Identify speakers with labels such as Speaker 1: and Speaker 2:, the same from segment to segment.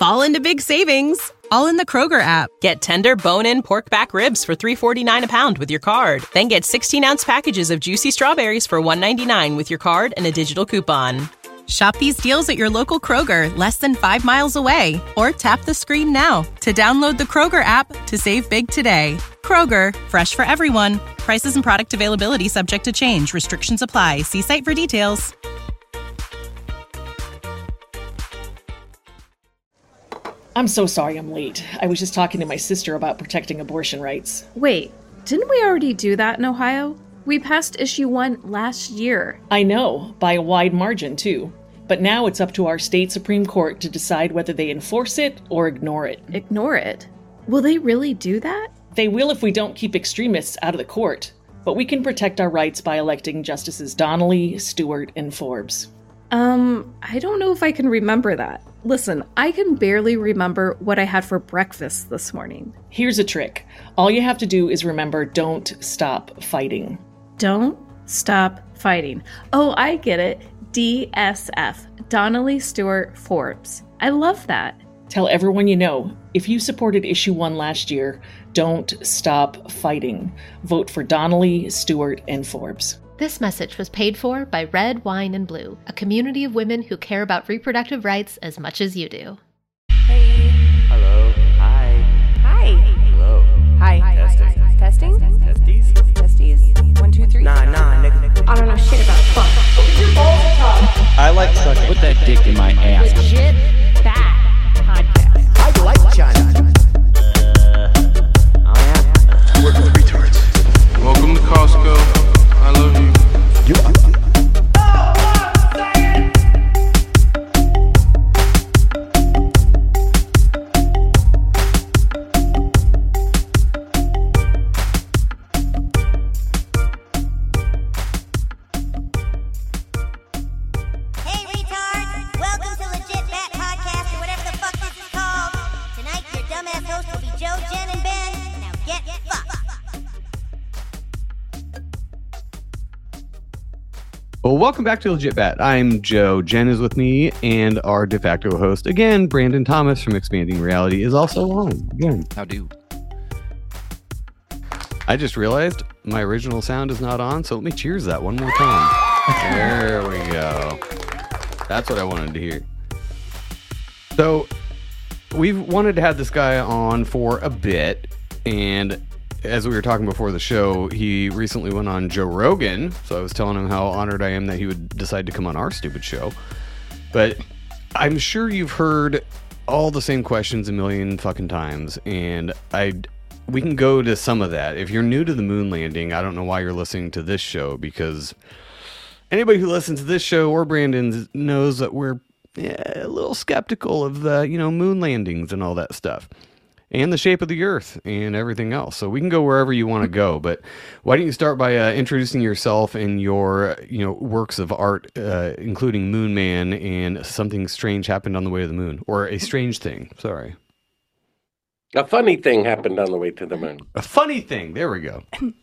Speaker 1: fall into big savings, all in the Kroger app. Get tender bone-in pork back ribs for $3.49 a pound with your card. Then get 16-ounce packages of juicy strawberries for $1.99 with your card and a digital coupon. Shop these deals at your local Kroger, less than 5 miles away. Or tap the screen now to download the Kroger app to save big today. Kroger, fresh for everyone. Prices and product availability subject to change. Restrictions apply. See site for details.
Speaker 2: I'm so sorry I'm late. I was just talking to my sister about protecting abortion rights.
Speaker 3: Wait, didn't we already do that in Ohio? We passed issue 1 last year.
Speaker 2: I know, by a wide margin, too. But now it's up to our state Supreme Court to decide whether they enforce it or ignore it.
Speaker 3: Ignore it? Will they really do that?
Speaker 2: They will if we don't keep extremists out of the court. But we can protect our rights by electing Justices Donnelly, Stewart, and Forbes.
Speaker 3: I don't know if I can remember that. Listen, I can barely remember what I had for breakfast this morning.
Speaker 2: Here's a trick. All you have to do is remember, don't stop fighting.
Speaker 3: Don't stop fighting. Oh, I get it. DSF. Donnelly, Stewart, Forbes. I love that.
Speaker 2: Tell everyone you know, if you supported issue 1 last year, don't stop fighting. Vote for Donnelly, Stewart, and Forbes.
Speaker 4: This message was paid for by Red, Wine, and Blue, a community of women who care about reproductive rights as much as you do.
Speaker 5: Hey.
Speaker 6: Hello. Hi.
Speaker 5: Hi.
Speaker 6: Hello.
Speaker 5: Hi.
Speaker 6: Testing.
Speaker 5: Testing?
Speaker 6: Testes?
Speaker 5: Testes? 1, 2, 3.
Speaker 6: Nah, nigga.
Speaker 5: I don't know shit about fuck.
Speaker 7: I like sucking. Put that dick in my ass.
Speaker 5: Legit bad podcast.
Speaker 6: I like China.
Speaker 8: Working with retards. Welcome to Costco. I love you.
Speaker 9: Hey, retards! Welcome to Legit Bat Podcast, or whatever the fuck this is called. Tonight, your dumbass host will be Joe, Jen, and Ben. Now get fucked.
Speaker 10: Well, welcome back to Legit Bat. I'm Joe. Jen is with me, and our de facto host, again, Brandon Thomas from Expanding Reality, is also on. Again.
Speaker 7: How do?
Speaker 10: I just realized my original sound is not on, so let me cheers that one more time. There we go. That's what I wanted to hear. So, we've wanted to have this guy on for a bit, and as we were talking before the show, he recently went on Joe Rogan, so I was telling him how honored I am that he would decide to come on our stupid show. But I'm sure you've heard all the same questions a million fucking times, and we can go to some of that. If you're new to the moon landing, I don't know why you're listening to this show, because anybody who listens to this show or Brandon's knows that we're a little skeptical of the, moon landings and all that stuff. And the shape of the earth and everything else. So we can go wherever you want to go. But why don't you start by introducing yourself and your works of art, including Moon Man and Something Strange Happened on the Way to the Moon. Or A Strange Thing, sorry.
Speaker 6: A funny thing happened on the way to the moon.
Speaker 10: A funny thing, there we go.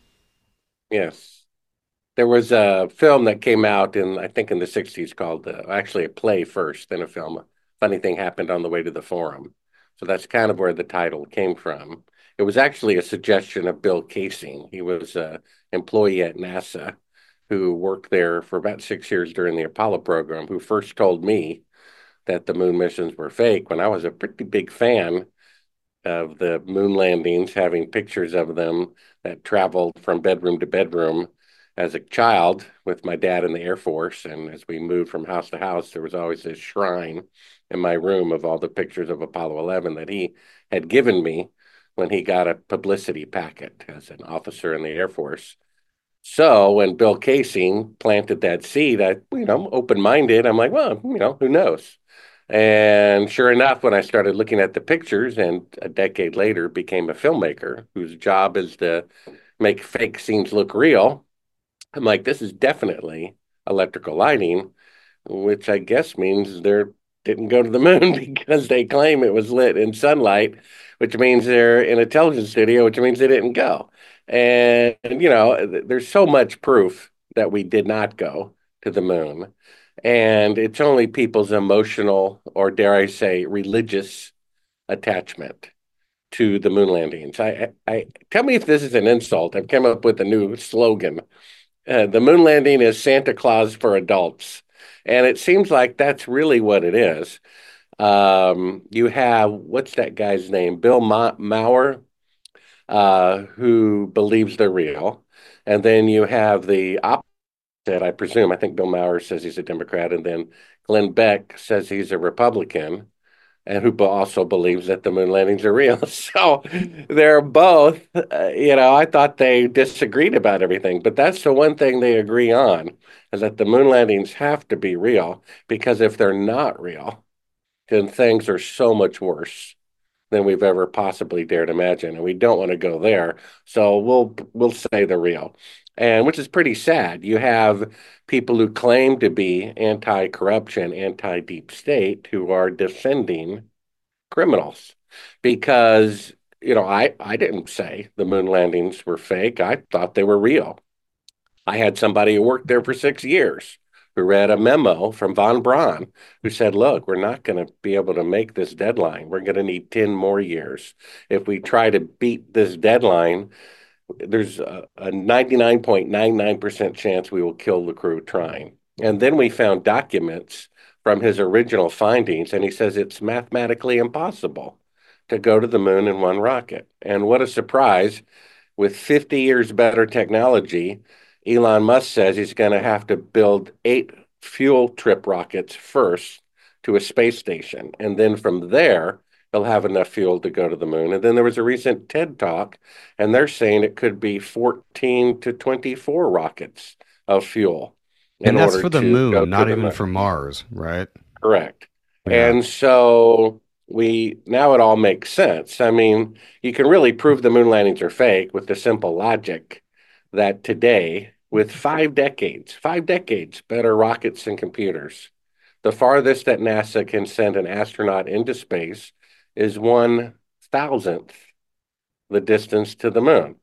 Speaker 6: Yes. There was a film that came out I think in the 60s called, actually a play first, then a film. A funny thing happened on the way to the Forum. So that's kind of where the title came from. It was actually a suggestion of Bill Casey. He was an employee at NASA who worked there for about 6 years during the Apollo program, who first told me that the moon missions were fake when I was a pretty big fan of the moon landings, having pictures of them that traveled from bedroom to bedroom as a child with my dad in the Air Force. And as we moved from house to house, there was always this shrine in my room of all the pictures of Apollo 11 that he had given me when he got a publicity packet as an officer in the Air Force. So when Bill Casey planted that seed, open-minded, I'm like, well, who knows? And sure enough, when I started looking at the pictures and a decade later became a filmmaker whose job is to make fake scenes look real, I'm like, this is definitely electrical lighting, which I guess means they didn't go to the moon because they claim it was lit in sunlight, which means they're in a television studio, which means they didn't go. And, there's so much proof that we did not go to the moon. and it's only people's emotional, or dare I say, religious attachment to the moon landings. I tell me if this is an insult. I've come up with a new slogan. The moon landing is Santa Claus for adults. And it seems like that's really what it is. You have, what's that guy's name? Bill Maher, who believes they're real. And then you have the opposite, I presume. I think Bill Maher says he's a Democrat. And then Glenn Beck says he's a Republican, and who also believes that the moon landings are real. So they're both, I thought they disagreed about everything, but that's the one thing they agree on, is that the moon landings have to be real, because if they're not real, then things are so much worse than we've ever possibly dared imagine, and we don't want to go there. So we'll say they're real, and which is pretty sad. You have people who claim to be anti-corruption, anti-deep state, who are defending criminals, because I didn't say the moon landings were fake. I thought they were real. I had somebody who worked there for 6 years who read a memo from von Braun who said, look, we're not going to be able to make this deadline. We're going to need 10 more years. If we try to beat this deadline, there's a 99.99% chance we will kill the crew trying. And then we found documents from his original findings, and he says it's mathematically impossible to go to the moon in one rocket. And what a surprise. With 50 years better technology, Elon Musk says he's going to have to build 8 fuel trip rockets first to a space station. And then from there, he'll have enough fuel to go to the moon. And then there was a recent TED Talk, and they're saying it could be 14 to 24 rockets of fuel.
Speaker 10: And that's for the moon, not even for Mars, right?
Speaker 6: Correct. Yeah. And so now it all makes sense. I mean, you can really prove the moon landings are fake with the simple logic that today, with 5 decades better rockets and computers, the farthest that NASA can send an astronaut into space is 1,000th the distance to the moon.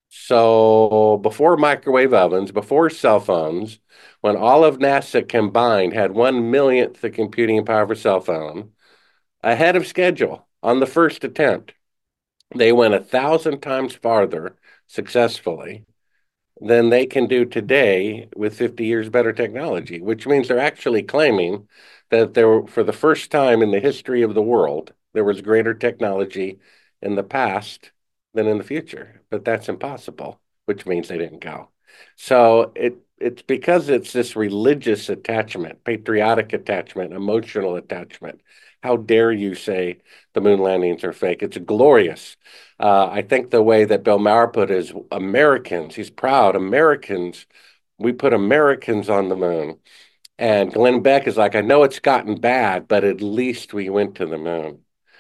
Speaker 6: So before microwave ovens, before cell phones, when all of NASA combined had 1/1,000,000th the computing power of a cell phone, ahead of schedule on the first attempt, they went 1,000 times farther successfully than they can do today with 50 years better technology, which means they're actually claiming that for the first time in the history of the world, there was greater technology in the past than in the future. But that's impossible, which means they didn't go. So it's because it's this religious attachment, patriotic attachment, emotional attachment. How dare you say the moon landings are fake? It's glorious. I think the way that Bill Maher put it is Americans. He's proud. Americans. We put Americans on the moon. And Glenn Beck is like, I know it's gotten bad, but at least we went to the moon.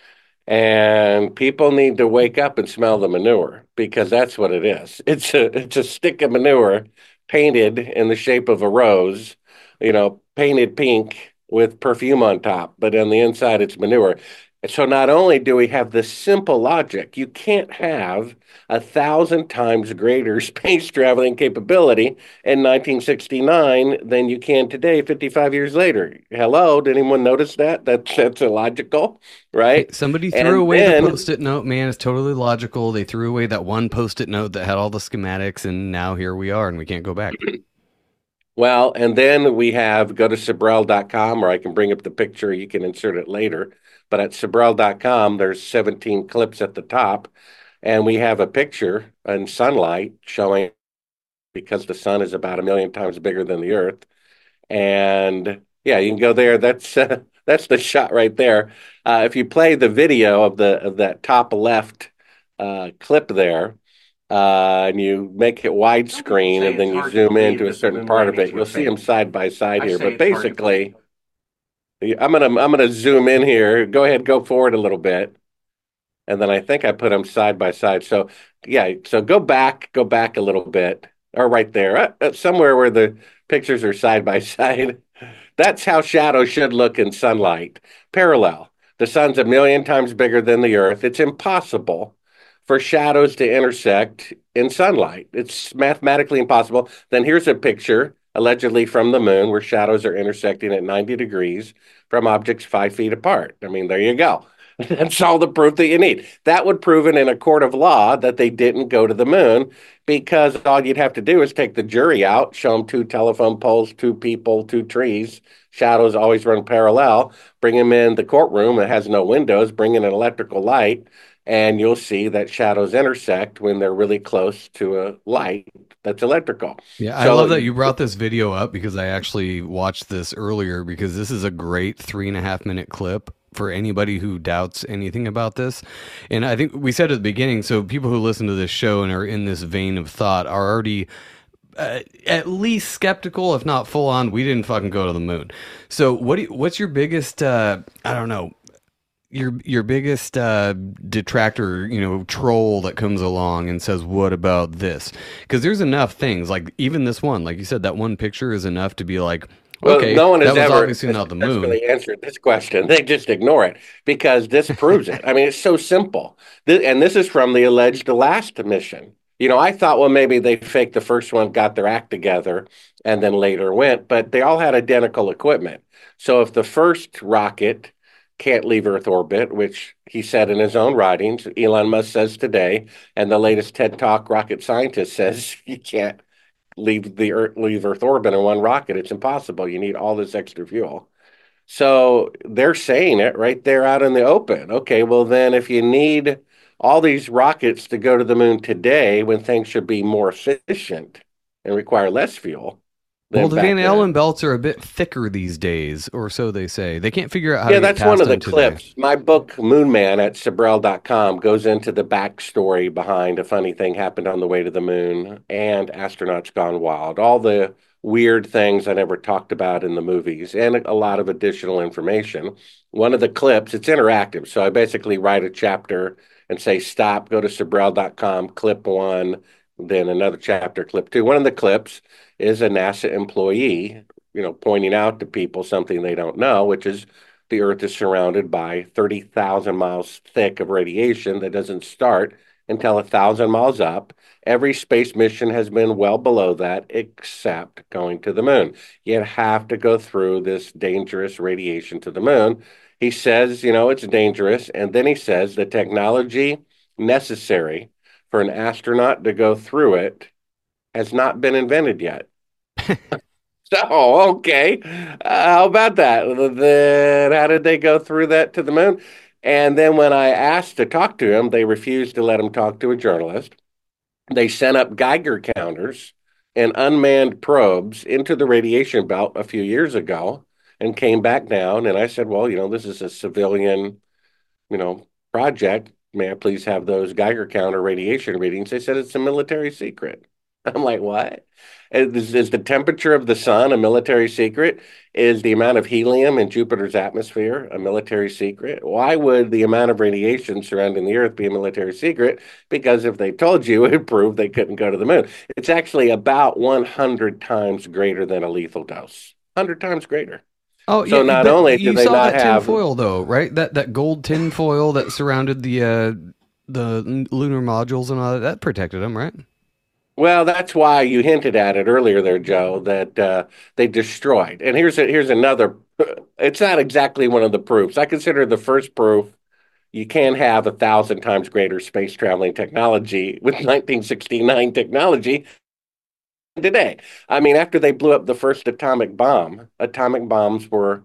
Speaker 6: And people need to wake up and smell the manure, because that's what it is. It's a stick of manure painted in the shape of a rose, painted pink with perfume on top, but on the inside it's manure. And so not only do we have this simple logic, you can't have 1,000 times greater space traveling capability in 1969 than you can today, 55 years later. Hello, did anyone notice that? That's illogical, right?
Speaker 10: Somebody threw away the Post-it note, man. It's totally logical. They threw away that one Post-it note that had all the schematics, and now here we are, and we can't go back.
Speaker 6: Well, and then we have, go to Sabrell.com, or I can bring up the picture. You can insert it later. But at Sabrell.com, there's 17 clips at the top. And we have a picture in sunlight showing, because the sun is about 1,000,000 times bigger than the Earth. And yeah, you can go there. That's the shot right there. If you play the video of that top left clip there, and you make it widescreen, and then you zoom into a certain part of it, you'll see them side by side here. But basically, I'm gonna zoom in here. Go ahead, go forward a little bit, and then I think I put them side by side. So yeah, so go back a little bit, or right there, somewhere where the pictures are side by side. That's how shadows should look in sunlight. Parallel. The sun's 1,000,000 times bigger than the Earth. It's impossible for shadows to intersect in sunlight. It's mathematically impossible. Then here's a picture allegedly from the moon, where shadows are intersecting at 90 degrees from objects 5 feet apart. I mean, there you go. That's all the proof that you need. That would prove it in a court of law that they didn't go to the moon, because all you'd have to do is take the jury out, show them 2 telephone poles, 2 people, 2 trees. Shadows always run parallel. Bring them in the courtroom. It has no windows. Bring in an electrical light, and you'll see that shadows intersect when they're really close to a light that's electrical.
Speaker 10: Yeah, I love that you brought this video up, because I actually watched this earlier, because this is a great 3.5-minute clip for anybody who doubts anything about this. And I think we said at the beginning, so people who listen to this show and are in this vein of thought are already at least skeptical, if not full on, we didn't fucking go to the moon. So what's your biggest, I don't know, your biggest detractor, troll that comes along and says, what about this? Because there's enough things, like even this one, like you said, that one picture is enough to be like, okay,
Speaker 6: no one has
Speaker 10: that was
Speaker 6: ever
Speaker 10: obviously not the moon.
Speaker 6: really answered this question. They just ignore it because this proves it. I mean, it's so simple. And this is from the alleged last mission. I thought, well, maybe they faked the first one, got their act together, and then later went, but they all had identical equipment. So if the first rocket can't leave Earth orbit, which he said in his own writings, Elon Musk says today, and the latest TED Talk rocket scientist says you can't leave Earth orbit in one rocket. It's impossible. You need all this extra fuel. So they're saying it right there out in the open. Okay, well then if you need all these rockets to go to the moon today when things should be more efficient and require less fuel.
Speaker 10: Well, the Van Allen belts are a bit thicker these days, or so they say. They can't figure out how to get
Speaker 6: that's
Speaker 10: past
Speaker 6: one of the
Speaker 10: them
Speaker 6: clips.
Speaker 10: today.
Speaker 6: My book, Moon Man, at Sabrel.com, goes into the backstory behind a funny thing happened on the way to the moon and Astronauts Gone Wild. All the weird things I never talked about in the movies, and a lot of additional information. One of the clips, it's interactive, so I basically write a chapter and say, stop, go to Sabrel.com, clip 1, then another chapter, clip 2. One of the clips is a NASA employee, pointing out to people something they don't know, which is the Earth is surrounded by 30,000 miles thick of radiation that doesn't start until 1,000 miles up. Every space mission has been well below that, except going to the moon. You have to go through this dangerous radiation to the moon. He says, it's dangerous. And then he says the technology necessary for an astronaut to go through it has not been invented yet. So, okay, how about that? Then how did they go through that to the moon? And then when I asked to talk to him, they refused to let him talk to a journalist. They sent up Geiger counters and unmanned probes into the radiation belt a few years ago and came back down. And I said, well, this is a civilian, project. May I please have those Geiger counter radiation readings? They said it's a military secret. I'm like, what? Is the temperature of the sun a military secret? Is the amount of helium in Jupiter's atmosphere a military secret? Why would the amount of radiation surrounding the Earth be a military secret? Because if they told you, it would prove they couldn't go to the moon. It's actually about 100 times greater than a lethal dose. 100 times greater.
Speaker 10: Oh,
Speaker 6: so
Speaker 10: yeah,
Speaker 6: not only do they not have
Speaker 10: tinfoil, though, right? That gold tinfoil that surrounded the lunar modules and all that protected them, right?
Speaker 6: Well, that's why you hinted at it earlier there, Joe, that they destroyed. And here's another. It's not exactly one of the proofs. I consider the first proof you can have 1,000 times greater space traveling technology with 1969 technology today. I mean, after they blew up the first atomic bombs were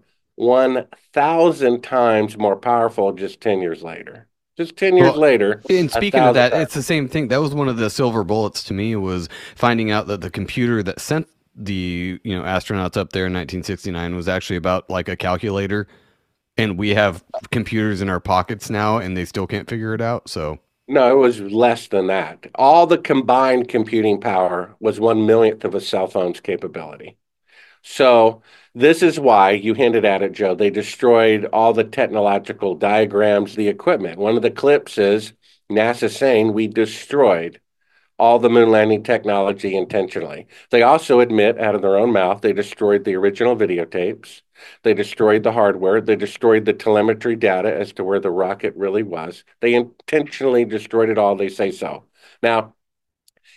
Speaker 6: 1,000 times more powerful just 10 years later. Just 10 years later.
Speaker 10: And speaking of that, it's the same thing. That was one of the silver bullets to me, was finding out that the computer that sent the astronauts up there in 1969 was actually about like a calculator, and we have computers in our pockets now, and they still can't figure it out. So
Speaker 6: no, it was less than that. All the combined computing power was 1/millionth of a cell phone's capability. So this is why, you hinted at it, Joe, they destroyed all the technological diagrams, the equipment. One of the clips is NASA saying we destroyed all the moon landing technology intentionally. They also admit out of their own mouth they destroyed the original videotapes. They destroyed the hardware. They destroyed the telemetry data as to where the rocket really was. They intentionally destroyed it all. They say so. Now,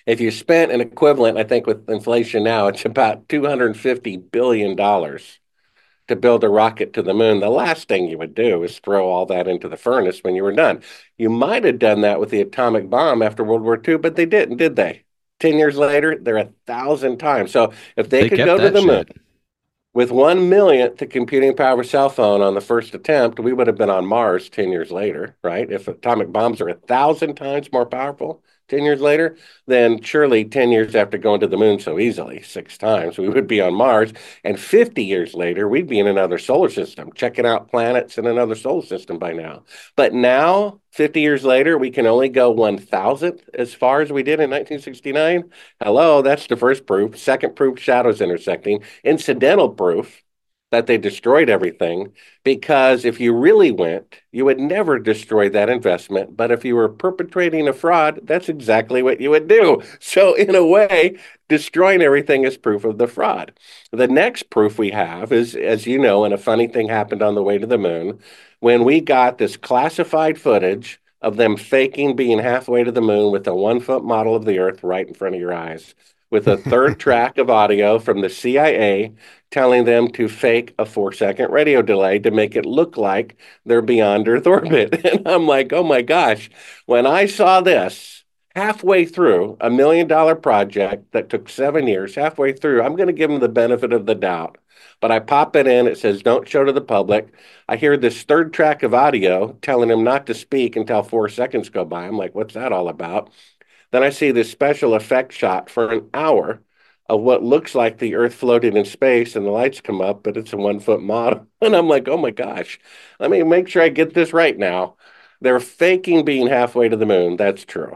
Speaker 6: If you spent an equivalent, I think with inflation now, it's about $250 billion to build a rocket to the moon. The last thing you would do is throw all that into the furnace when you were done. You might have done that with the atomic bomb after World War II, but they didn't, did they? 10 years later, they're 1,000 times. So if they could go to the moon with 1/1,000th the computing power of a cell phone on the first attempt, we would have been on Mars 10 years later, right? If atomic bombs are 1,000 times more powerful 10 years later, then surely 10 years after going to the moon so easily, 6 times, we would be on Mars. And 50 years later, we'd be in another solar system, checking out planets in another solar system by now. But now, 50 years later, we can only go 1,000th as far as we did in 1969. Hello, that's the first proof. Second proof, shadows intersecting. Incidental proof that they destroyed everything, because if you really went, you would never destroy that investment. But if you were perpetrating a fraud, that's exactly what you would do. So in a way, destroying everything is proof of the fraud. The next proof we have is, as you know, and a funny thing happened on the way to the moon, when we got this classified footage of them faking being halfway to the moon with a 1-foot model of the Earth right in front of your eyes, with a third track of audio from the CIA telling them to fake a 4-second radio delay to make it look like they're beyond Earth orbit. And I'm like, oh my gosh, when I saw this halfway through a $1 million project that took 7 years, halfway through, I'm going to give them the benefit of the doubt. But I pop it in, it says, don't show to the public. I hear this third track of audio telling him not to speak until 4 seconds go by. I'm like, what's that all about? Then I see this special effect shot for an hour of what looks like the Earth floating in space, and the lights come up, but it's a 1-foot model. And I'm like, oh my gosh, let me make sure I get this right now. They're faking being halfway to the moon. That's true.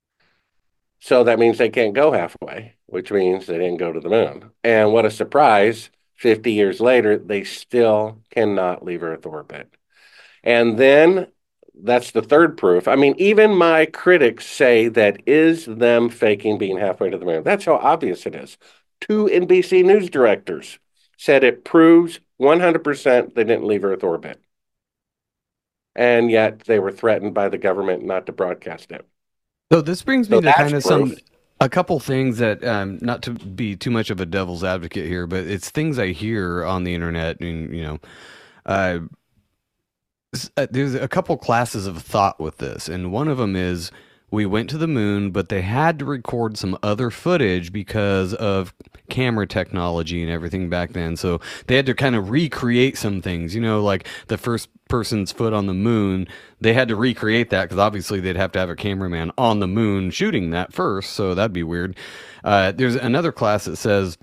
Speaker 6: So that means they can't go halfway, which means they didn't go to the moon. And what a surprise, 50 years later, they still cannot leave Earth orbit. And then that's the third proof. I mean, even my critics say that is them faking being halfway to the moon. That's how obvious it is. 2 NBC News directors said it proves 100% they didn't leave Earth orbit. And yet they were threatened by the government not to broadcast it.
Speaker 10: So this brings me to kind of a couple things that, not to be too much of a devil's advocate here, but it's things I hear on the internet, and, you know, there's a couple classes of thought with this, and one of them is we went to the moon, but they had to record some other footage because of camera technology and everything back then. So they had to kind of recreate some things, you know, like the first person's foot on the moon. They had to recreate that because obviously they'd have to have a cameraman on the moon shooting that first. So that'd be weird. There's another class that says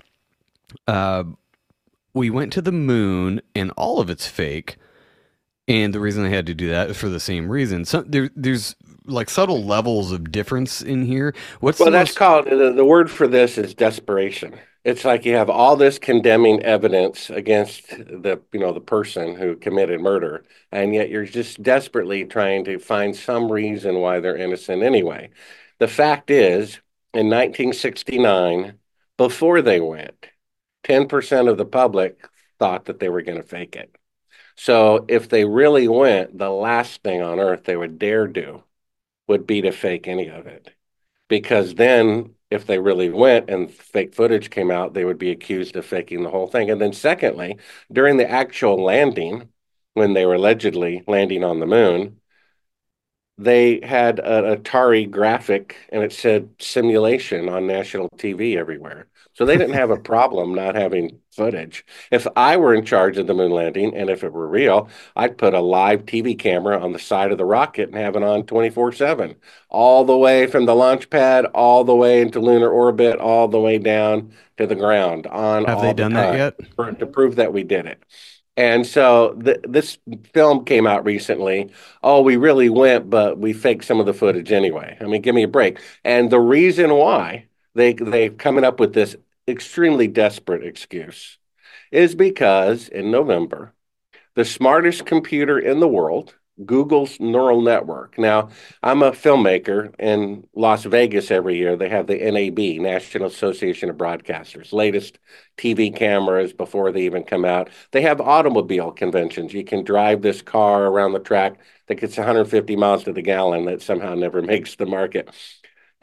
Speaker 10: we went to the moon and all of it's fake. And the reason they had to do that is for the same reason. So there's like subtle levels of difference in here.
Speaker 6: That's called, the word for this is desperation. It's like you have all this condemning evidence against the person who committed murder, and yet you're just desperately trying to find some reason why they're innocent anyway. The fact is, in 1969, before they went, 10% of the public thought that they were going to fake it. So if they really went, the last thing on earth they would dare do would be to fake any of it. Because then if they really went and fake footage came out, they would be accused of faking the whole thing. And then secondly, during the actual landing, when they were allegedly landing on the moon, they had an Atari graphic and it said simulation on national TV everywhere. So they didn't have a problem not having footage. If I were in charge of the moon landing, and if it were real, I'd put a live TV camera on the side of the rocket and have it on 24/7, all the way from the launch pad, all the way into lunar orbit, all the way down to the ground.
Speaker 10: Have they done that yet?
Speaker 6: To prove that we did it. And so this film came out recently. Oh, we really went, but we faked some of the footage anyway. I mean, give me a break. And the reason why they're coming up with this extremely desperate excuse is because in November, the smartest computer in the world, Google's neural network. Now, I'm a filmmaker in Las Vegas every year. They have the NAB, National Association of Broadcasters, latest TV cameras before they even come out. They have automobile conventions. You can drive this car around the track that gets 150 miles to the gallon that somehow never makes the market.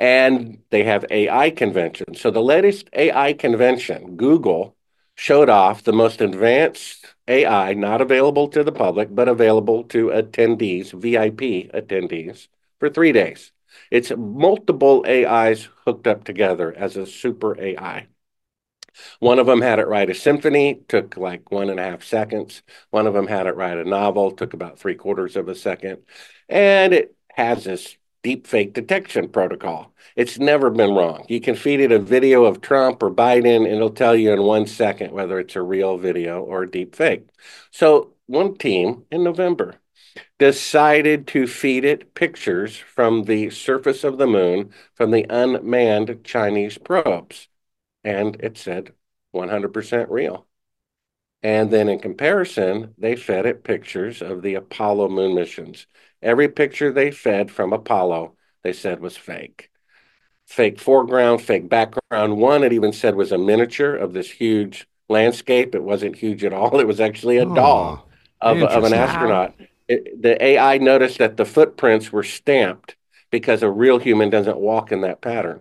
Speaker 6: And they have AI conventions. So the latest AI convention, Google showed off the most advanced AI, not available to the public, but available to attendees, VIP attendees, for 3 days. It's multiple AIs hooked up together as a super AI. One of them had it write a symphony, took like 1.5 seconds. One of them had it write a novel, took about 3/4 of a second. And it has this deep fake detection protocol. It's never been wrong. You can feed it a video of Trump or Biden, and it'll tell you in 1 second whether it's a real video or a deep fake. So one team in November decided to feed it pictures from the surface of the moon from the unmanned Chinese probes. And it said 100% real. And then in comparison, they fed it pictures of the Apollo moon missions. Every picture they fed from Apollo, they said was fake. Fake foreground, fake background. One, it even said was a miniature of this huge landscape. It wasn't huge at all. It was actually a doll of an astronaut. The AI noticed that the footprints were stamped because a real human doesn't walk in that pattern.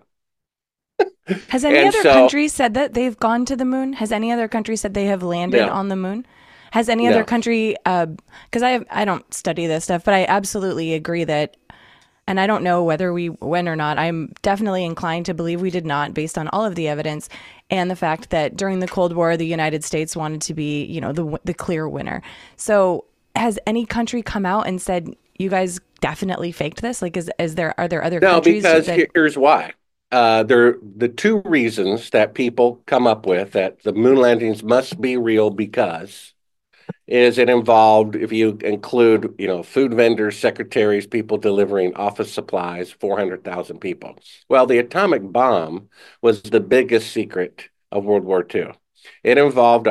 Speaker 11: Has any other country said that they've gone to the moon? Has any other country said they have landed on the moon? Has any other country, because I don't study this stuff, but I absolutely agree that, and I don't know whether we went or not, I'm definitely inclined to believe we did not based on all of the evidence and the fact that during the Cold War, the United States wanted to be, the clear winner. So has any country come out and said, you guys definitely faked this? Like, are there other countries?
Speaker 6: No, because here's why. The two reasons that people come up with that the moon landings must be real because is it involved, if you include, food vendors, secretaries, people delivering office supplies, 400,000 people. Well, the atomic bomb was the biggest secret of World War II. It involved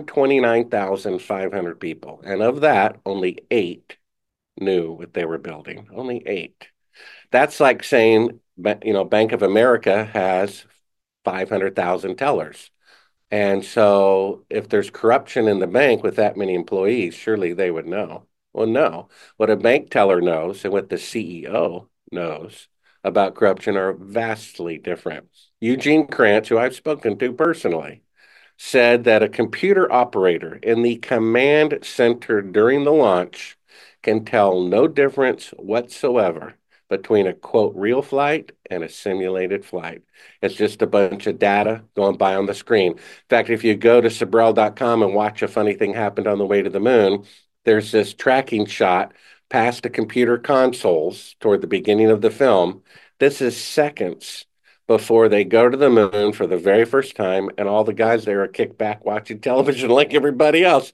Speaker 6: 129,500 people. And of that, only 8 knew what they were building. Only 8. That's like saying, Bank of America has 500,000 tellers. And so if there's corruption in the bank with that many employees, surely they would know. Well, no. What a bank teller knows and what the CEO knows about corruption are vastly different. Eugene Krantz, who I've spoken to personally, said that a computer operator in the command center during the launch can tell no difference whatsoever between a, quote, real flight and a simulated flight. It's just a bunch of data going by on the screen. In fact, if you go to Sabrel.com and watch A Funny Thing Happened on the Way to the Moon, there's this tracking shot past the computer consoles toward the beginning of the film. This is seconds before they go to the moon for the very first time, and all the guys there are kicked back watching television like everybody else.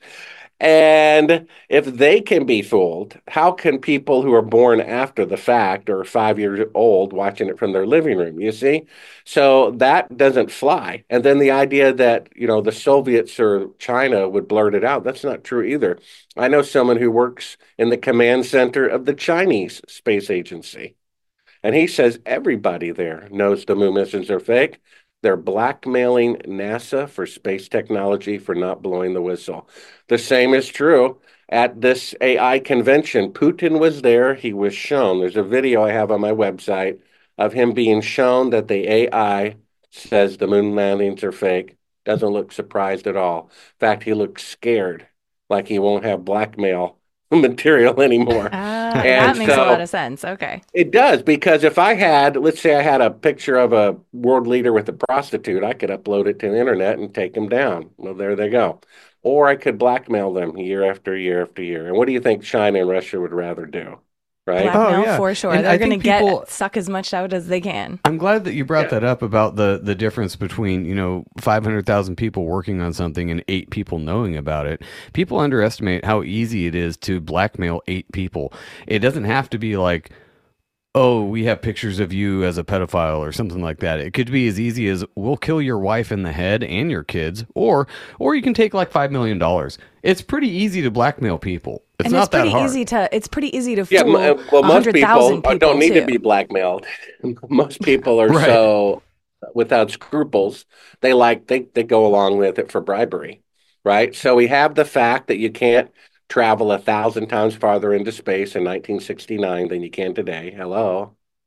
Speaker 6: And if they can be fooled, how can people who are born after the fact or 5 years old watching it from their living room, you see? So that doesn't fly. And then the idea that, the Soviets or China would blurt it out, that's not true either. I know someone who works in the command center of the Chinese Space Agency, and he says everybody there knows the moon missions are fake. They're blackmailing NASA for space technology for not blowing the whistle. The same is true at this AI convention. Putin was there. He was shown. There's a video I have on my website of him being shown that the AI says the moon landings are fake. Doesn't look surprised at all. In fact, he looks scared, like he won't have blackmail material anymore.
Speaker 11: That makes a lot of sense. Okay.
Speaker 6: It does, because if let's say I had a picture of a world leader with a prostitute, I could upload it to the internet and take them down. Well, there they go. Or I could blackmail them year after year after year. And what do you think China and Russia would rather do? Right?
Speaker 11: Blackmail for sure. And they're going to suck as much out as they can.
Speaker 10: I'm glad that you brought that up about the difference between, 500,000 people working on something and 8 people knowing about it. People underestimate how easy it is to blackmail 8 people. It doesn't have to be like, oh, we have pictures of you as a pedophile or something like that. It could be as easy as, we'll kill your wife in the head and your kids, or you can take like $5 million. It's pretty easy to blackmail people. It's not that hard.
Speaker 11: It's pretty easy to fool 100,000
Speaker 6: most people don't need
Speaker 11: too.
Speaker 6: to be blackmailed. Most people are so without scruples. They go along with it for bribery, right? So we have the fact that you can't travel 1,000 times farther into space in 1969 than you can today. Hello.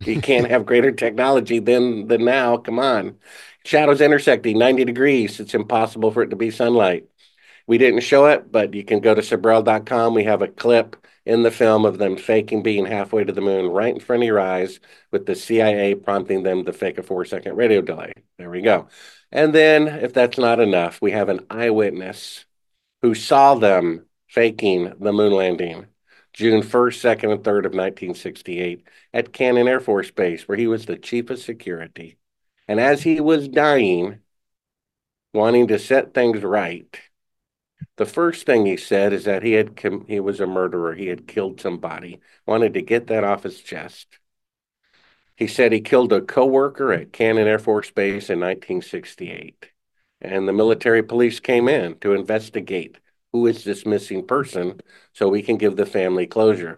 Speaker 6: You can't have greater technology than now. Come on. Shadows intersecting 90 degrees. It's impossible for it to be sunlight. We didn't show it, but you can go to Sabrel.com. We have a clip in the film of them faking being halfway to the moon right in front of your eyes with the CIA prompting them to fake a 4-second radio delay. There we go. And then, if that's not enough, we have an eyewitness who saw them faking the moon landing June 1st, 2nd, and 3rd of 1968 at Cannon Air Force Base, where he was the chief of security. And as he was dying, wanting to set things right, the first thing he said is that he was a murderer. He had killed somebody, wanted to get that off his chest. He said he killed a coworker at Cannon Air Force Base in 1968. And the military police came in to investigate who is this missing person so we can give the family closure.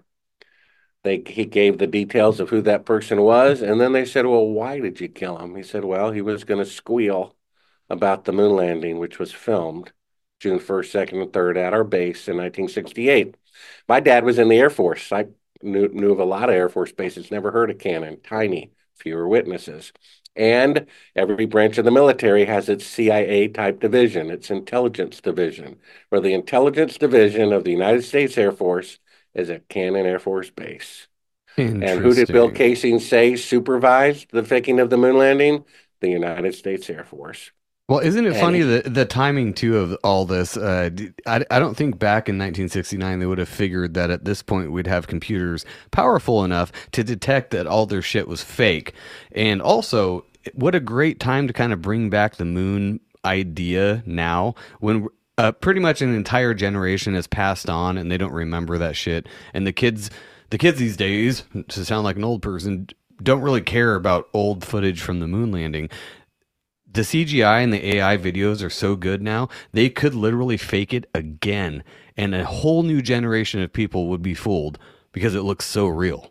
Speaker 6: He gave the details of who that person was, and then they said, well, why did you kill him? He said, well, he was going to squeal about the moon landing, which was filmed June 1st, 2nd, and 3rd at our base in 1968. My dad was in the Air Force. I knew of a lot of Air Force bases, never heard of Cannon, tiny, fewer witnesses. And every branch of the military has its CIA-type division, its intelligence division, where the intelligence division of the United States Air Force is at Cannon Air Force Base. And who did Bill Casing say supervised the faking of the moon landing? The United States Air Force.
Speaker 10: Well, isn't it funny the timing, too, of all this? I don't think back in 1969 they would have figured that at this point we'd have computers powerful enough to detect that all their shit was fake. And also, what a great time to kind of bring back the moon idea now when pretty much an entire generation has passed on and they don't remember that shit. And the kids these days, to sound like an old person, don't really care about old footage from the moon landing. The CGI and the AI videos are so good now, they could literally fake it again, and a whole new generation of people would be fooled because it looks so real.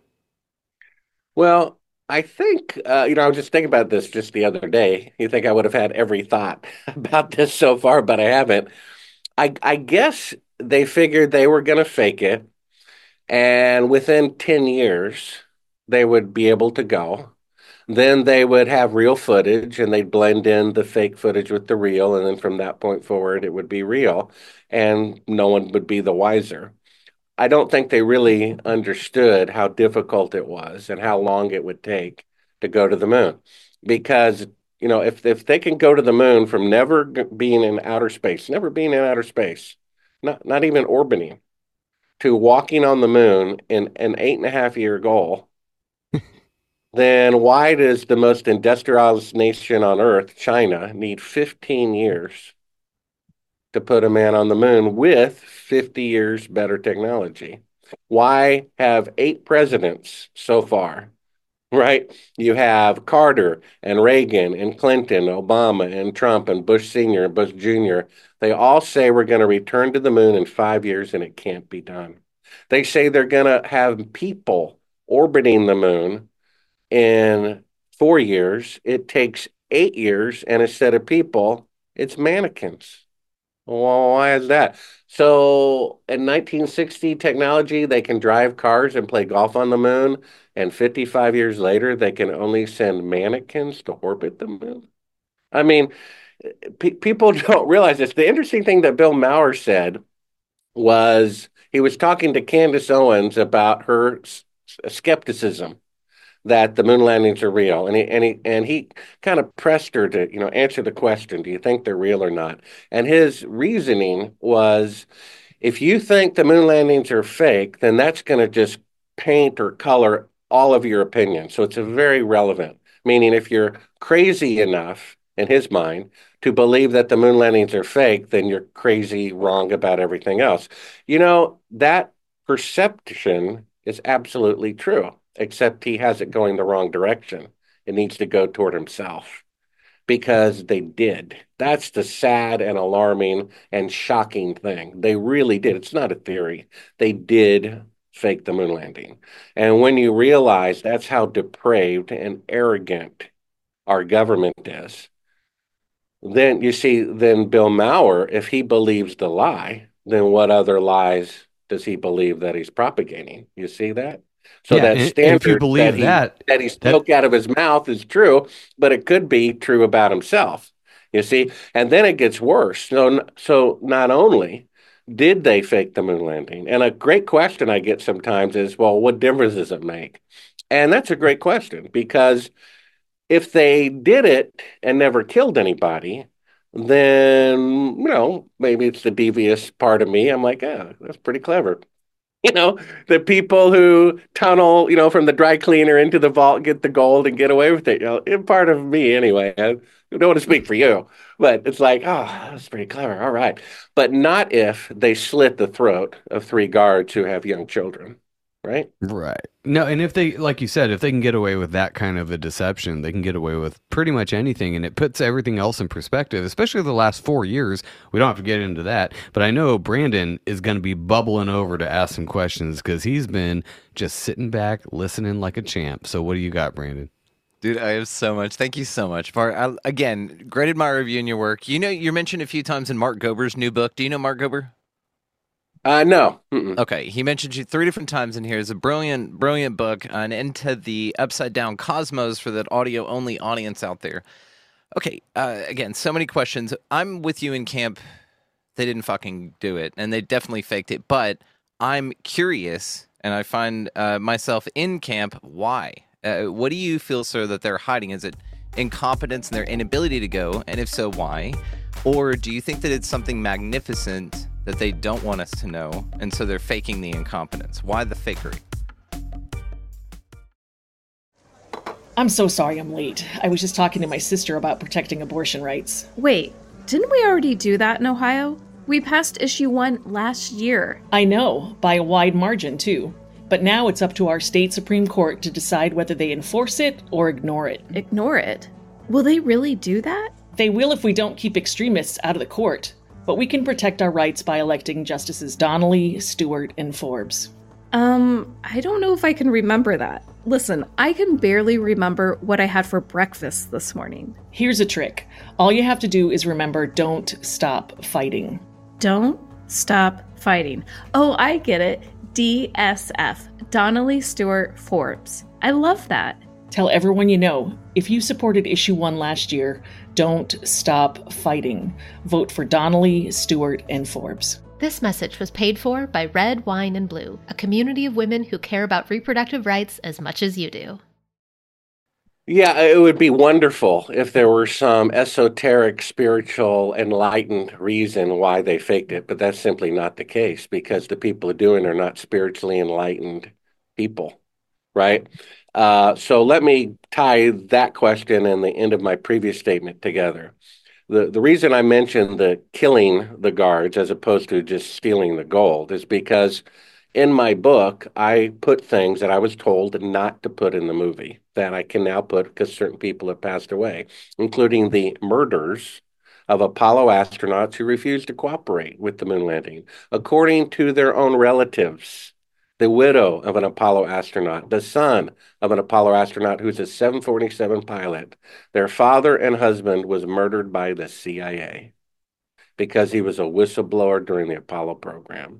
Speaker 6: Well, I think, I was just thinking about this just the other day. You think I would have had every thought about this so far, but I haven't. I guess they figured they were going to fake it, and within 10 years, they would be able to go. Then they would have real footage and they'd blend in the fake footage with the real. And then from that point forward, it would be real and no one would be the wiser. I don't think they really understood how difficult it was and how long it would take to go to the moon. Because, if they can go to the moon from never being in outer space, not even orbiting, to walking on the moon in an 8.5-year goal, then why does the most industrialized nation on Earth, China, need 15 years to put a man on the moon with 50 years better technology? Why have 8 presidents so far, right? You have Carter and Reagan and Clinton, Obama and Trump and Bush Sr. and Bush Jr. They all say we're going to return to the moon in 5 years and it can't be done. They say they're going to have people orbiting the moon in 4 years. It takes 8 years, and instead of people, it's mannequins. Well, why is that? So in 1960 technology, they can drive cars and play golf on the moon, and 55 years later, they can only send mannequins to orbit the moon. I mean, people don't realize this. The interesting thing that Bill Maher said was he was talking to Candace Owens about her skepticism that the moon landings are real. And he kind of pressed her to, answer the question, do you think they're real or not? And his reasoning was, if you think the moon landings are fake, then that's going to just paint or color all of your opinions. So it's a very relevant, meaning if you're crazy enough, in his mind, to believe that the moon landings are fake, then you're crazy wrong about everything else. That perception is absolutely true. Except he has it going the wrong direction. It needs to go toward himself because they did. That's the sad and alarming and shocking thing. They really did. It's not a theory. They did fake the moon landing. And when you realize that's how depraved and arrogant our government is, then you see, then Bill Maher, if he believes the lie, then what other lies does he believe that he's propagating? You see that? So that standard if you believe that he spoke out of his mouth is true, but it could be true about himself. You see, and then it gets worse. So not only did they fake the moon landing, and a great question I get sometimes is, well, what difference does it make? And that's a great question, because if they did it and never killed anybody, then, maybe it's the devious part of me. I'm like, that's pretty clever. The people who tunnel, from the dry cleaner into the vault, get the gold and get away with it. Part of me anyway. I don't want to speak for you, but it's like, that's pretty clever. All right. But not if they slit the throat of 3 guards who have young children. Right?
Speaker 10: Right. No, and if they, like you said, if they can get away with that kind of a deception, they can get away with pretty much anything, and it puts everything else in perspective, especially the last 4 years. We don't have to get into that, but I know Brandon is going to be bubbling over to ask some questions because he's been just sitting back, listening like a champ. So what do you got, Brandon?
Speaker 12: Dude, I have so much. Thank you so much. Again, great admirer of you and your work. You're mentioned a few times in Mark Gober's new book. Do you know Mark Gober?
Speaker 6: No.
Speaker 12: Okay, he mentioned you 3 different times in here. It's a brilliant, brilliant book, an Into the Upside Down Cosmos for that audio-only audience out there. Okay, again, so many questions. I'm with you in camp. They didn't fucking do it, and they definitely faked it. But I'm curious, and I find myself in camp. Why? What do you feel, sir, that they're hiding? Is it incompetence and their inability to go? And if so, why? Or do you think that it's something magnificent that they don't want us to know, and so they're faking the incompetence? Why the fakery?
Speaker 2: I'm so sorry I'm late. I was just talking to my sister about protecting abortion rights.
Speaker 3: Wait, didn't we already do that in Ohio? We passed issue 1 last year.
Speaker 2: I know, by a wide margin, too. But now it's up to our state Supreme Court to decide whether they enforce it or ignore it.
Speaker 3: Ignore it? Will they really do that?
Speaker 2: They will if we don't keep extremists out of the court. But we can protect our rights by electing Justices Donnelly, Stewart, and Forbes.
Speaker 3: I don't know if I can remember that. Listen, I can barely remember what I had for breakfast this morning.
Speaker 2: Here's a trick. All you have to do is remember, don't stop fighting.
Speaker 3: Don't stop fighting. Oh, I get it. DSF. Donnelly, Stewart, Forbes. I love that.
Speaker 2: Tell everyone you know, if you supported issue 1 last year, don't stop fighting. Vote for Donnelly, Stewart, and Forbes.
Speaker 4: This message was paid for by Red, Wine, and Blue, a community of women who care about reproductive rights as much as you do.
Speaker 6: Yeah, it would be wonderful if there were some esoteric, spiritual, enlightened reason why they faked it, but that's simply not the case because the people doing it are not spiritually enlightened people, right? So let me tie that question and the end of my previous statement together. The reason I mentioned the killing the guards as opposed to just stealing the gold is because in my book, I put things that I was told not to put in the movie that I can now put because certain people have passed away, including the murders of Apollo astronauts who refused to cooperate with the moon landing, according to their own relatives. The widow of an Apollo astronaut, the son of an Apollo astronaut who's a 747 pilot, their father and husband was murdered by the CIA because he was a whistleblower during the Apollo program.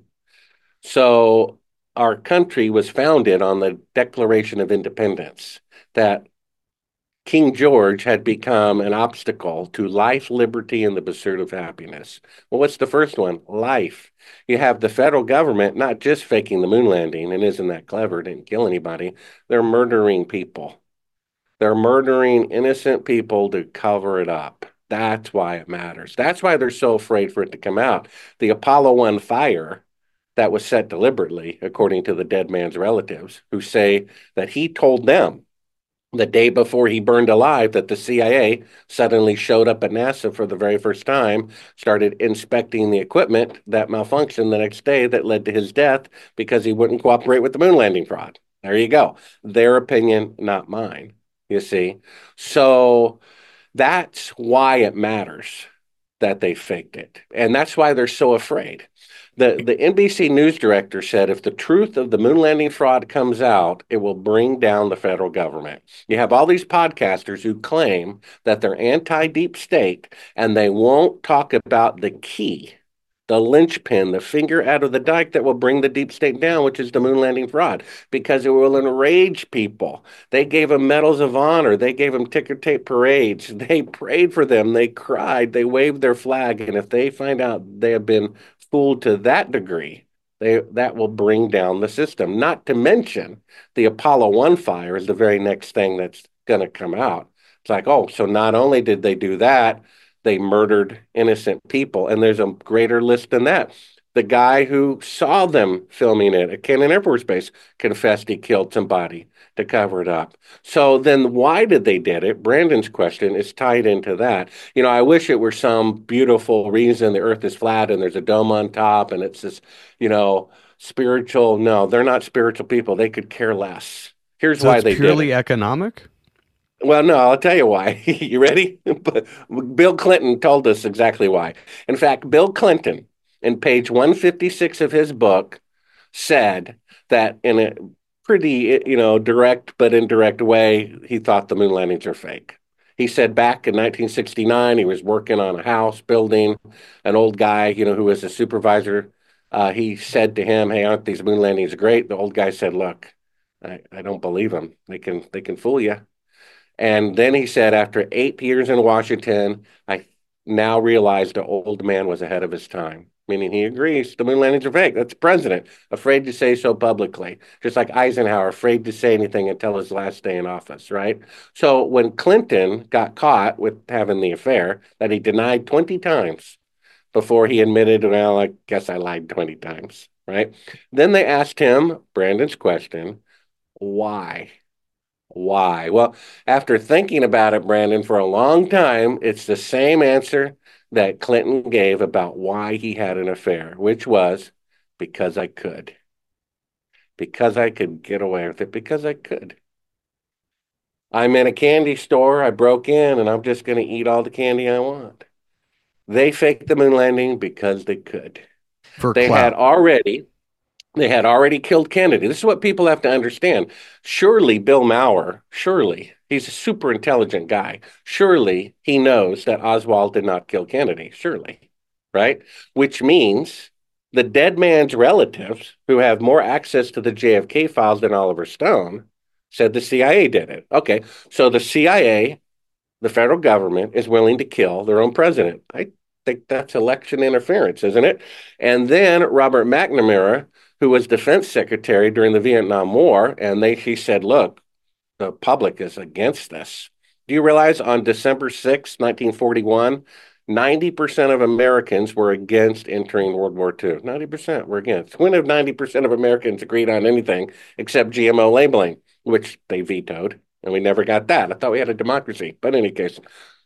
Speaker 6: So our country was founded on the Declaration of Independence, that King George had become an obstacle to life, liberty, and the pursuit of happiness. Well, what's the first one? Life. You have the federal government not just faking the moon landing, and isn't that clever, didn't kill anybody. They're murdering people. They're murdering innocent people to cover it up. That's why it matters. That's why they're so afraid for it to come out. The Apollo 1 fire that was set deliberately, according to the dead man's relatives, who say that he told them the day before he burned alive that the CIA suddenly showed up at NASA for the very first time, started inspecting the equipment that malfunctioned the next day that led to his death because he wouldn't cooperate with the moon landing fraud. There you go. Their opinion, not mine, you see. So that's why it matters that they faked it. And that's why they're so afraid. The NBC News director said if the truth of the moon landing fraud comes out, it will bring down the federal government. You have all these podcasters who claim that they're anti-deep state, and they won't talk about the the linchpin, the finger out of the dike that will bring the deep state down, which is the moon landing fraud, because it will enrage people. They gave them medals of honor. They gave them ticker tape parades. They prayed for them. They cried. They waved their flag. And if they find out they have been fooled to that degree, that will bring down the system. Not to mention the Apollo 1 fire is the very next thing that's going to come out. It's like, oh, so not only did they do that, they murdered innocent people. And there's a greater list than that. The guy who saw them filming it at Kennedy Air Force Base confessed he killed somebody to cover it up. So then why did they did it? Brandon's question is tied into that. You know, I wish it were some beautiful reason the earth is flat and there's a dome on top and it's this, you know, spiritual. No, they're not spiritual people. They could care less. Here's why they did it.
Speaker 10: Purely economic?
Speaker 6: Well, no, I'll tell you why. You ready? Bill Clinton told us exactly why. In fact, Bill Clinton, in page 156 of his book, said that in a pretty, you know, direct but indirect way, he thought the moon landings are fake. He said back in 1969, he was working on a house building. An old guy, you know, who was a supervisor, he said to him, "Hey, aren't these moon landings great?" The old guy said, "Look, I don't believe them. They can fool you." And then he said, after 8 years in Washington, I now realized the old man was ahead of his time, meaning he agrees the moon landings are fake. That's the president, afraid to say so publicly, just like Eisenhower, afraid to say anything until his last day in office, right? So when Clinton got caught with having the affair that he denied 20 times before he admitted, well, I guess I lied 20 times, right? Then they asked him, Brandon's question, why? Why? Well, after thinking about it, Brandon, for a long time, it's the same answer that Clinton gave about why he had an affair, which was because I could. Because I could get away with it, because I could. I'm in a candy store, I broke in, and I'm just going to eat all the candy I want. They faked the moon landing because they could. They had already killed Kennedy. This is what people have to understand. Surely Bill Maurer, he's a super intelligent guy. Surely he knows that Oswald did not kill Kennedy. Surely, right? Which means the dead man's relatives, who have more access to the JFK files than Oliver Stone, said the CIA did it. Okay, so the CIA, the federal government, is willing to kill their own president. I think that's election interference, isn't it? And then Robert McNamara, who was defense secretary during the Vietnam War, and he said, look, the public is against this. Do you realize on December 6, 1941, 90% of Americans were against entering World War II. 90% were against. When have 90% of Americans agreed on anything except GMO labeling, which they vetoed, and we never got that. I thought we had a democracy, but in any case.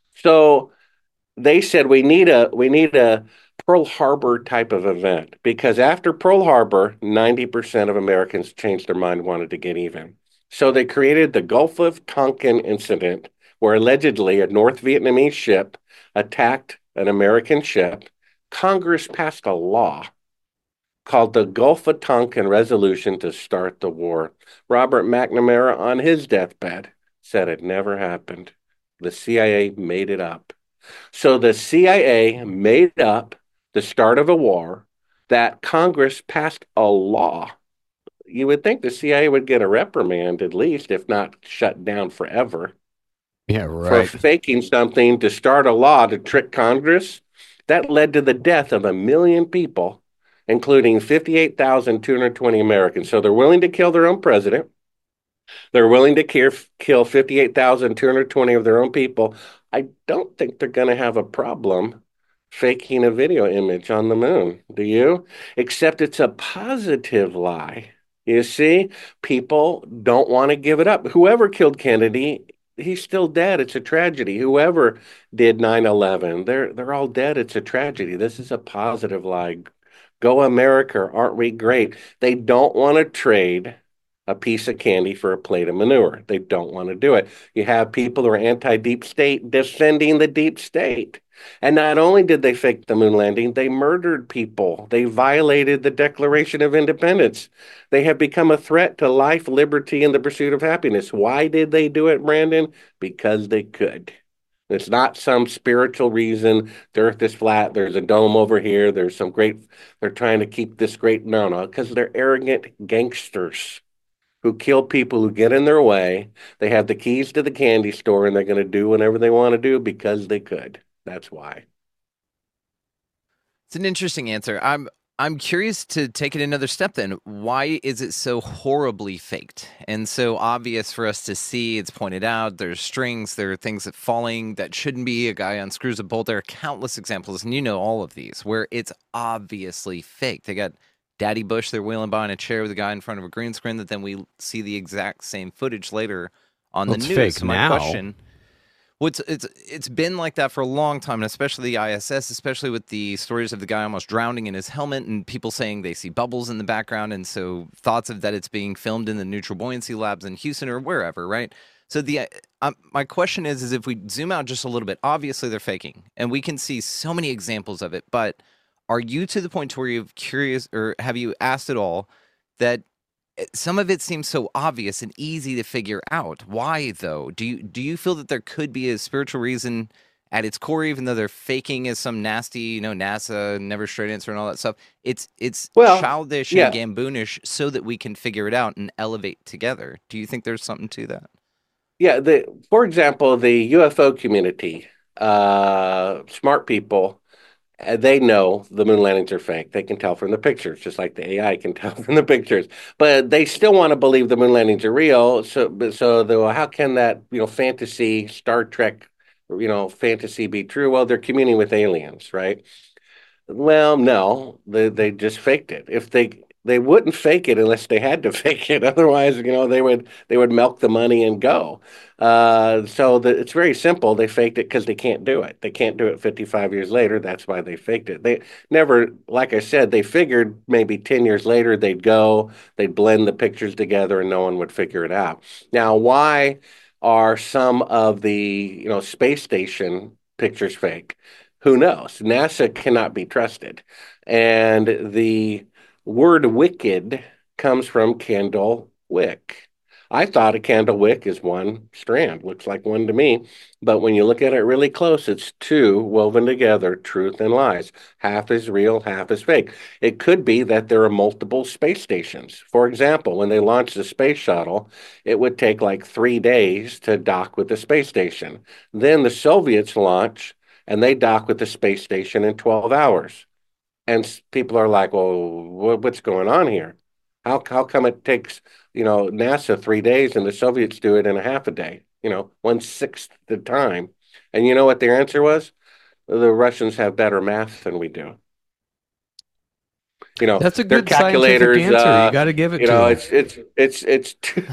Speaker 6: So they said we need a Pearl Harbor type of event, because after Pearl Harbor, 90% of Americans changed their mind, wanted to get even. So they created the Gulf of Tonkin incident, where allegedly a North Vietnamese ship attacked an American ship. Congress passed a law called the Gulf of Tonkin Resolution to start the war. Robert McNamara, on his deathbed, said it never happened. The CIA made it up. So the CIA made up the start of a war that Congress passed a law. You would think the CIA would get a reprimand at least, if not shut down forever.
Speaker 10: Yeah, right.
Speaker 6: For faking something to start a law to trick Congress. That led to the death of 1 million people, including 58,220 Americans. So they're willing to kill their own president. They're willing to kill 58,220 of their own people. I don't think they're going to have a problem faking a video image on the moon. Do you? Except it's a positive lie. You see, people don't want to give it up. Whoever killed Kennedy, he's still dead. It's a tragedy. Whoever did 9/11, they're all dead. It's a tragedy. This is a positive lie. Go America, aren't we great? They don't want to trade a piece of candy for a plate of manure. They don't want to do it. You have people who are anti-deep state defending the deep state. And not only did they fake the moon landing, they murdered people. They violated the Declaration of Independence. They have become a threat to life, liberty, and the pursuit of happiness. Why did they do it, Brandon? Because they could. It's not some spiritual reason. The earth is flat. There's a dome over here. There's some great, they're trying to keep this great, no, because they're arrogant gangsters who kill people who get in their way. They have the keys to the candy store and they're going to do whatever they want to do because they could. That's why.
Speaker 12: It's an interesting answer. I'm curious to take it another step then. Why is it so horribly faked and so obvious for us to see? It's pointed out, there's strings, there are things that falling that shouldn't be. A guy unscrews a bolt. There are countless examples, and you know all of these, where it's obviously fake. They got Daddy Bush, they're wheeling by in a chair with a guy in front of a green screen that then we see the exact same footage later on the news.
Speaker 10: Fake
Speaker 12: so my question... Well, it's been like that for a long time, and especially the ISS, especially with the stories of the guy almost drowning in his helmet and people saying they see bubbles in the background, and so thoughts of that it's being filmed in the neutral buoyancy labs in Houston or wherever, right? So my question is if we zoom out just a little bit, obviously they're faking, and we can see so many examples of it, but are you to the point to where you're curious, or have you asked at all that some of it seems so obvious and easy to figure out? Why, though? Do you feel that there could be a spiritual reason at its core, even though they're faking as some nasty, NASA, never straight answer and all that stuff? It's childish and gamboonish so that we can figure it out and elevate together. Do you think there's something to that?
Speaker 6: Yeah. For example, the UFO community, smart people, they know the moon landings are fake. They can tell from the pictures, just like the AI can tell from the pictures. But they still want to believe the moon landings are real. So how can that fantasy Star Trek fantasy be true? Well, they're communing with aliens, right? Well, no, they just faked it. If they wouldn't fake it unless they had to fake it. Otherwise, they would milk the money and go. It's very simple. They faked it because they can't do it. They can't do it 55 years later. That's why they faked it. They never, like I said, they figured maybe 10 years later they'd blend the pictures together and no one would figure it out. Now, why are some of the space station pictures fake? Who knows? NASA cannot be trusted. And the word wicked comes from candle wick. I thought a candle wick is one strand. Looks like one to me. But when you look at it really close, it's two woven together, truth and lies. Half is real, half is fake. It could be that there are multiple space stations. For example, when they launched the space shuttle, it would take like 3 days to dock with the space station. Then the Soviets launch, and they dock with the space station in 12 hours. And people are like, well, what's going on here? How come it takes, NASA 3 days and the Soviets do it in a half a day, 1/6 the time? And you know what their answer was? The Russians have better math than we do.
Speaker 10: That's a good calculators. Answer. You got to give it to them.
Speaker 6: It's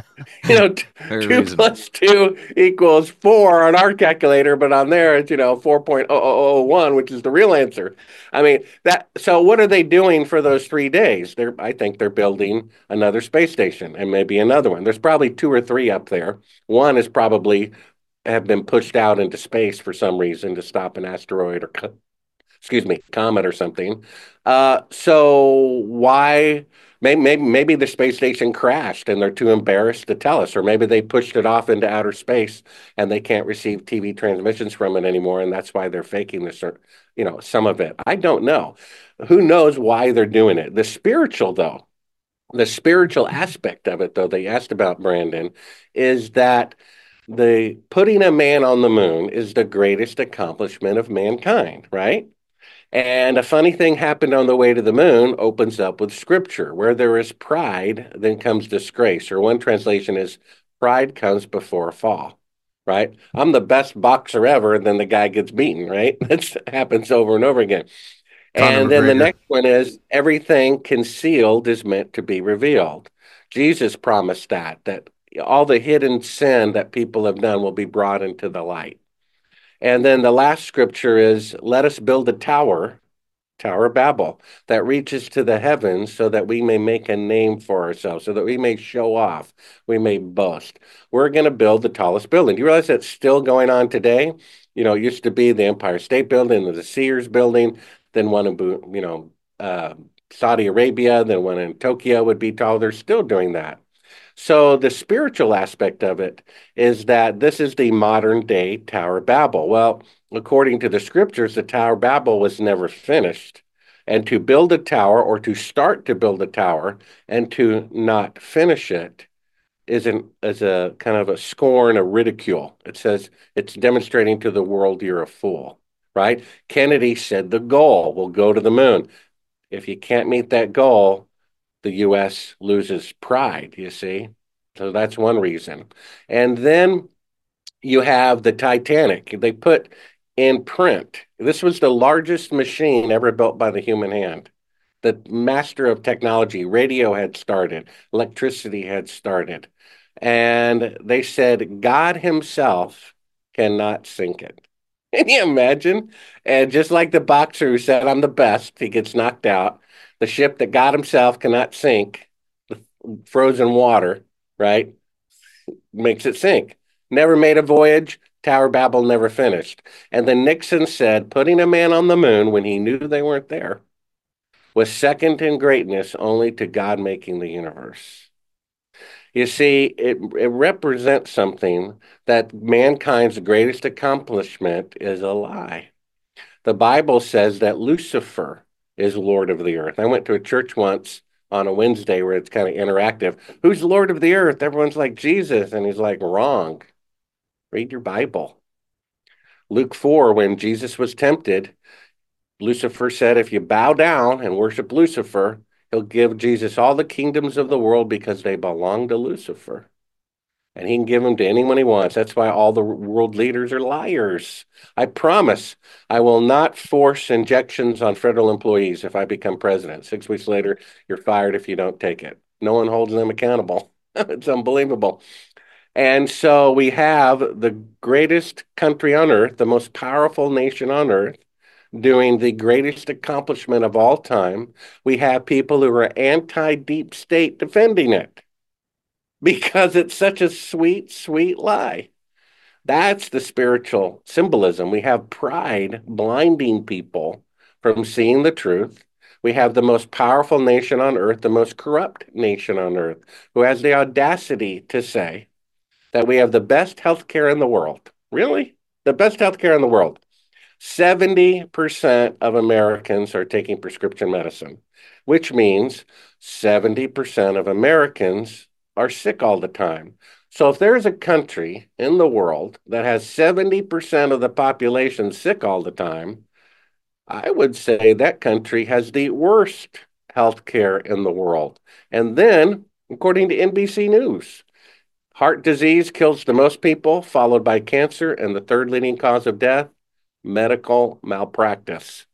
Speaker 6: 2 plus 2 equals 4 on our calculator, but on there it's 4.0001, which is the real answer. I mean So what are they doing for those 3 days? I think they're building another space station and maybe another one. There's probably 2 or 3 up there. One is probably have been pushed out into space for some reason to stop an asteroid or comet or something. So why? Maybe the space station crashed and they're too embarrassed to tell us, or maybe they pushed it off into outer space and they can't receive TV transmissions from it anymore, and that's why they're faking this, some of it. I don't know. Who knows why they're doing it? The spiritual aspect of it, though, they asked about, Brandon, is that the putting a man on the moon is the greatest accomplishment of mankind, right? And a funny thing happened on the way to the moon opens up with scripture. Where there is pride, then comes disgrace. Or one translation is, pride comes before a fall, right? I'm the best boxer ever, and then the guy gets beaten, right? That happens over and over again. And then the next one is, everything concealed is meant to be revealed. Jesus promised that all the hidden sin that people have done will be brought into the light. And then the last scripture is, let us build a Tower of Babel, that reaches to the heavens so that we may make a name for ourselves, so that we may show off, we may boast. We're going to build the tallest building. Do you realize that's still going on today? It used to be the Empire State Building, the Sears Building, then one in, Saudi Arabia, then one in Tokyo would be tall. They're still doing that. So the spiritual aspect of it is that this is the modern day Tower of Babel. Well, according to the scriptures, the Tower of Babel was never finished. And to build a tower, or to start to build a tower and to not finish it, is a kind of a scorn, a ridicule. It says it's demonstrating to the world you're a fool, right? Kennedy said the goal will go to the moon. If you can't meet that goal, the U.S. loses pride, you see? So that's one reason. And then you have the Titanic. They put in print. This was the largest machine ever built by the human hand. The master of technology, radio had started, electricity had started. And they said God himself cannot sink it. Can you imagine? And just like the boxer who said, I'm the best, he gets knocked out. The ship that God himself cannot sink, the frozen water, right, makes it sink. Never made a voyage. Tower of Babel never finished. And then Nixon said putting a man on the moon when he knew they weren't there was second in greatness only to God making the universe. You see, it represents something that mankind's greatest accomplishment is a lie. The Bible says that Lucifer is Lord of the earth. I went to a church once on a Wednesday where it's kind of interactive. Who's Lord of the earth? Everyone's like Jesus. And he's like, wrong. Read your Bible. Luke 4, when Jesus was tempted, Lucifer said, if you bow down and worship Lucifer, he'll give Jesus all the kingdoms of the world because they belong to Lucifer. And he can give them to anyone he wants. That's why all the world leaders are liars. I promise I will not force injections on federal employees if I become president. 6 weeks later, you're fired if you don't take it. No one holds them accountable. It's unbelievable. And so we have the greatest country on earth, the most powerful nation on earth, doing the greatest accomplishment of all time. We have people who are anti-deep state defending it because it's such a sweet, sweet lie. That's the spiritual symbolism. We have pride blinding people from seeing the truth. We have the most powerful nation on earth, the most corrupt nation on earth, who has the audacity to say that we have the best healthcare in the world. Really? The best healthcare in the world. 70% of Americans are taking prescription medicine, which means 70% of Americans are sick all the time. So if there's a country in the world that has 70% of the population sick all the time, I would say that country has the worst healthcare in the world. And then, according to NBC News, heart disease kills the most people, followed by cancer, and the third leading cause of death, medical malpractice.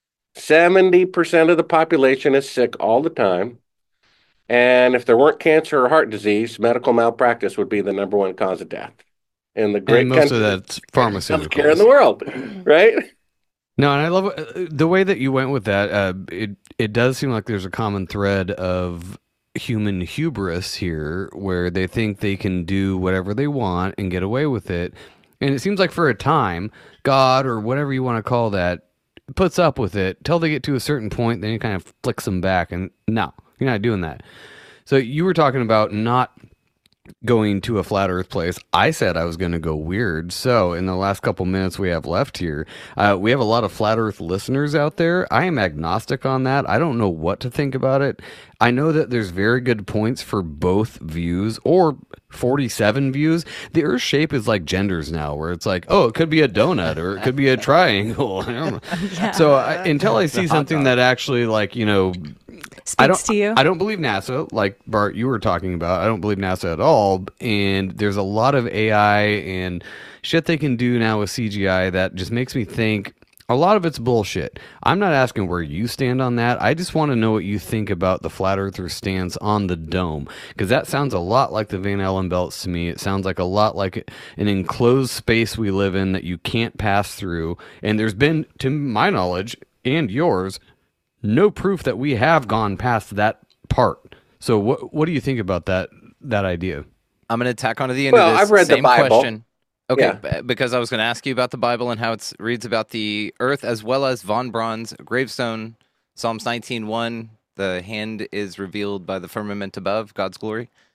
Speaker 6: 70% of the population is sick all the time. And if there weren't cancer or heart disease, medical malpractice would be the number one cause of death in the great country.
Speaker 10: And most of that's pharmaceuticals.
Speaker 6: Healthcare in the world, right?
Speaker 10: No, and I love the way that you went with that. It does seem like there's a common thread of human hubris here, where they think they can do whatever they want and get away with it. And it seems like for a time, God, or whatever you want to call that, puts up with it till they get to a certain point, then he kind of flicks them back. And no, you're not doing that. So you were talking about not going to a flat earth place. I said I was going to go weird. So in the last couple minutes we have left here, we have a lot of flat earth listeners out there. I am agnostic on that. I don't know what to think about it. I know that there's very good points for both views, or 47 views. The earth shape is like genders now, where it's like, oh, it could be a donut or it could be a triangle. I don't know. Yeah. So until I see something that actually, like, you know,
Speaker 11: speaks to you.
Speaker 10: I don't believe NASA, like Bart, you were talking about. I don't believe NASA at all. And there's a lot of AI and shit they can do now with CGI that just makes me think a lot of it's bullshit. I'm not asking where you stand on that. I just want to know what you think about the flat earther stance on the dome, because that sounds a lot like the Van Allen belts to me. It sounds like a lot like an enclosed space we live in that you can't pass through. And there's been, to my knowledge and yours, no proof that we have gone past that part. So what do you think about that idea?
Speaker 12: I'm going to tack onto the end of this.
Speaker 6: I've read
Speaker 12: same
Speaker 6: the Bible.
Speaker 12: Question. Okay,
Speaker 6: yeah.
Speaker 12: Because I was going to ask you about the Bible and how it reads about the earth, as well as Von Braun's gravestone, Psalms 19:1, the hand is revealed by the firmament above, God's glory.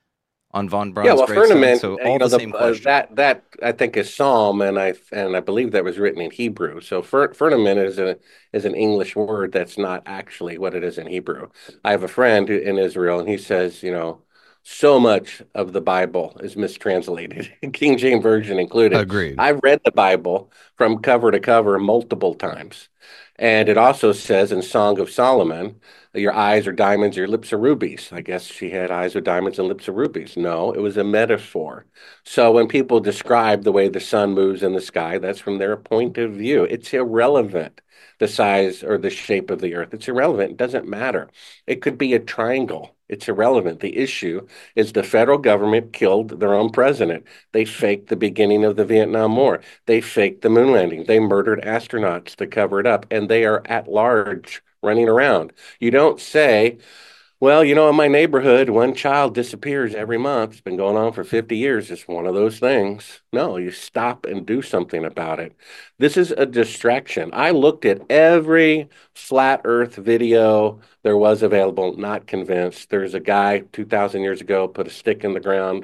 Speaker 12: on von Braun's
Speaker 6: Yeah, well,
Speaker 12: gravestone.
Speaker 6: firmament,
Speaker 12: So all the same question.
Speaker 6: that I think is Psalm, and I believe that was written in Hebrew. So firmament is an English word that's not actually what it is in Hebrew. I have a friend in Israel, and he says, so much of the Bible is mistranslated, King James Version included.
Speaker 10: Agreed.
Speaker 6: I've read the Bible from cover to cover multiple times. And it also says in Song of Solomon, your eyes are diamonds, your lips are rubies. I guess she had eyes of diamonds and lips of rubies. No, it was a metaphor. So when people describe the way the sun moves in the sky, that's from their point of view. It's irrelevant, the size or the shape of the earth. It's irrelevant. It doesn't matter. It could be a triangle. It's irrelevant. The issue is the federal government killed their own president. They faked the beginning of the Vietnam War. They faked the moon landing. They murdered astronauts to cover it up, and they are at large running around. You don't say, well, in my neighborhood, one child disappears every month. It's been going on for 50 years. It's one of those things. No, you stop and do something about it. This is a distraction. I looked at every flat earth video there was available, not convinced. There's a guy 2,000 years ago, put a stick in the ground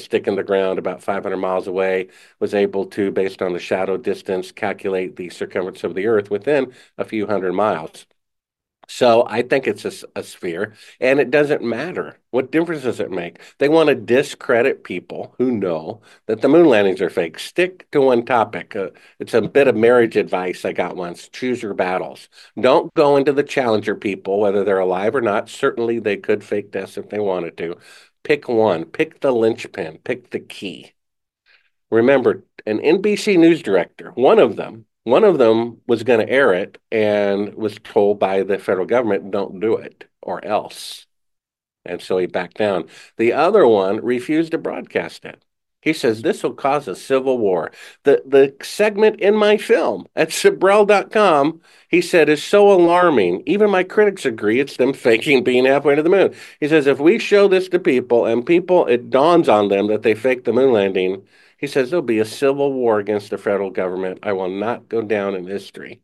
Speaker 6: about 500 miles away, was able to, based on the shadow distance, calculate the circumference of the earth within a few hundred miles. So I think it's a sphere, and it doesn't matter. What difference does it make? They want to discredit people who know that the moon landings are fake. Stick to one topic. It's a bit of marriage advice I got once. Choose your battles. Don't go into the Challenger people, whether they're alive or not. Certainly they could fake deaths if they wanted to. Pick one. Pick the linchpin. Pick the key. Remember, an NBC News director, one of them was going to air it and was told by the federal government, don't do it or else. And so he backed down. The other one refused to broadcast it. He says, this will cause a civil war. The segment in my film at Sibrel.com, he said, is so alarming. Even my critics agree it's them faking being halfway to the moon. He says, if we show this to people and it dawns on them that they faked the moon landing, he says there'll be a civil war against the federal government. I will not go down in history.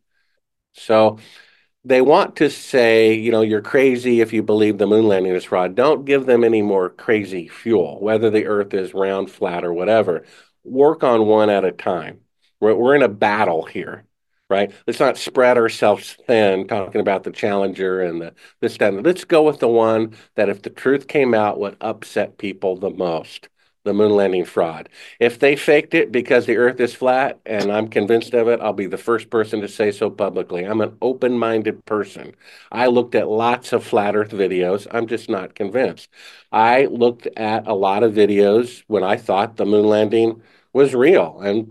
Speaker 6: So they want to say, you're crazy if you believe the moon landing is fraud. Don't give them any more crazy fuel, whether the earth is round, flat, or whatever. Work on one at a time. We're in a battle here, right? Let's not spread ourselves thin talking about the Challenger and this, that, and let's go with the one that if the truth came out would upset people the most. The moon landing fraud. If they faked it because the earth is flat and I'm convinced of it, I'll be the first person to say so publicly. I'm an open-minded person. I looked at lots of flat earth videos. I'm just not convinced. I looked at a lot of videos when I thought the moon landing was real, and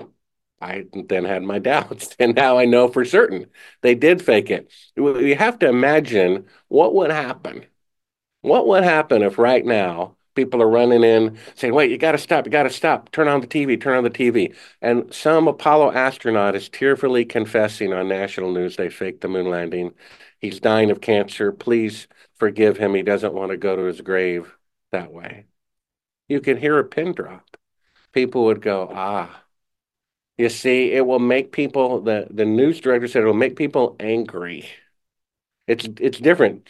Speaker 6: I then had my doubts, and now I know for certain they did fake it. You have to imagine what would happen. What would happen if right now people are running in saying, wait, you got to stop, turn on the TV. And some Apollo astronaut is tearfully confessing on national news they faked the moon landing. He's dying of cancer. Please forgive him. He doesn't want to go to his grave that way. You can hear a pin drop. People would go, You see, it will make people, the news director said it will make people angry. It's different.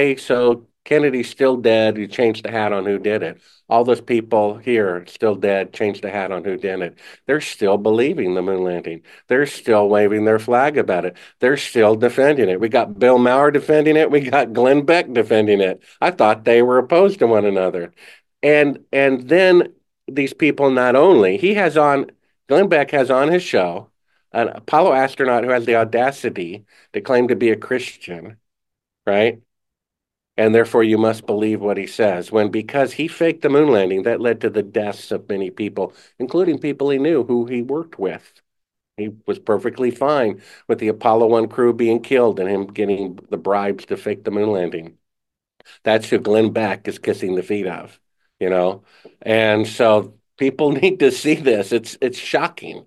Speaker 6: So Kennedy's still dead. You changed the hat on who did it. All those people here still dead, changed the hat on who did it. They're still believing the moon landing. They're still waving their flag about it. They're still defending it. We got Bill Maher defending it. We got Glenn Beck defending it. I thought they were opposed to one another. And then these people not only, Glenn Beck has on his show an Apollo astronaut who has the audacity to claim to be a Christian, right? And therefore you must believe what he says. Because he faked the moon landing, that led to the deaths of many people, including people he knew who he worked with. He was perfectly fine with the Apollo 1 crew being killed and him getting the bribes to fake the moon landing. That's who Glenn Beck is kissing the feet of, And so people need to see this. It's shocking.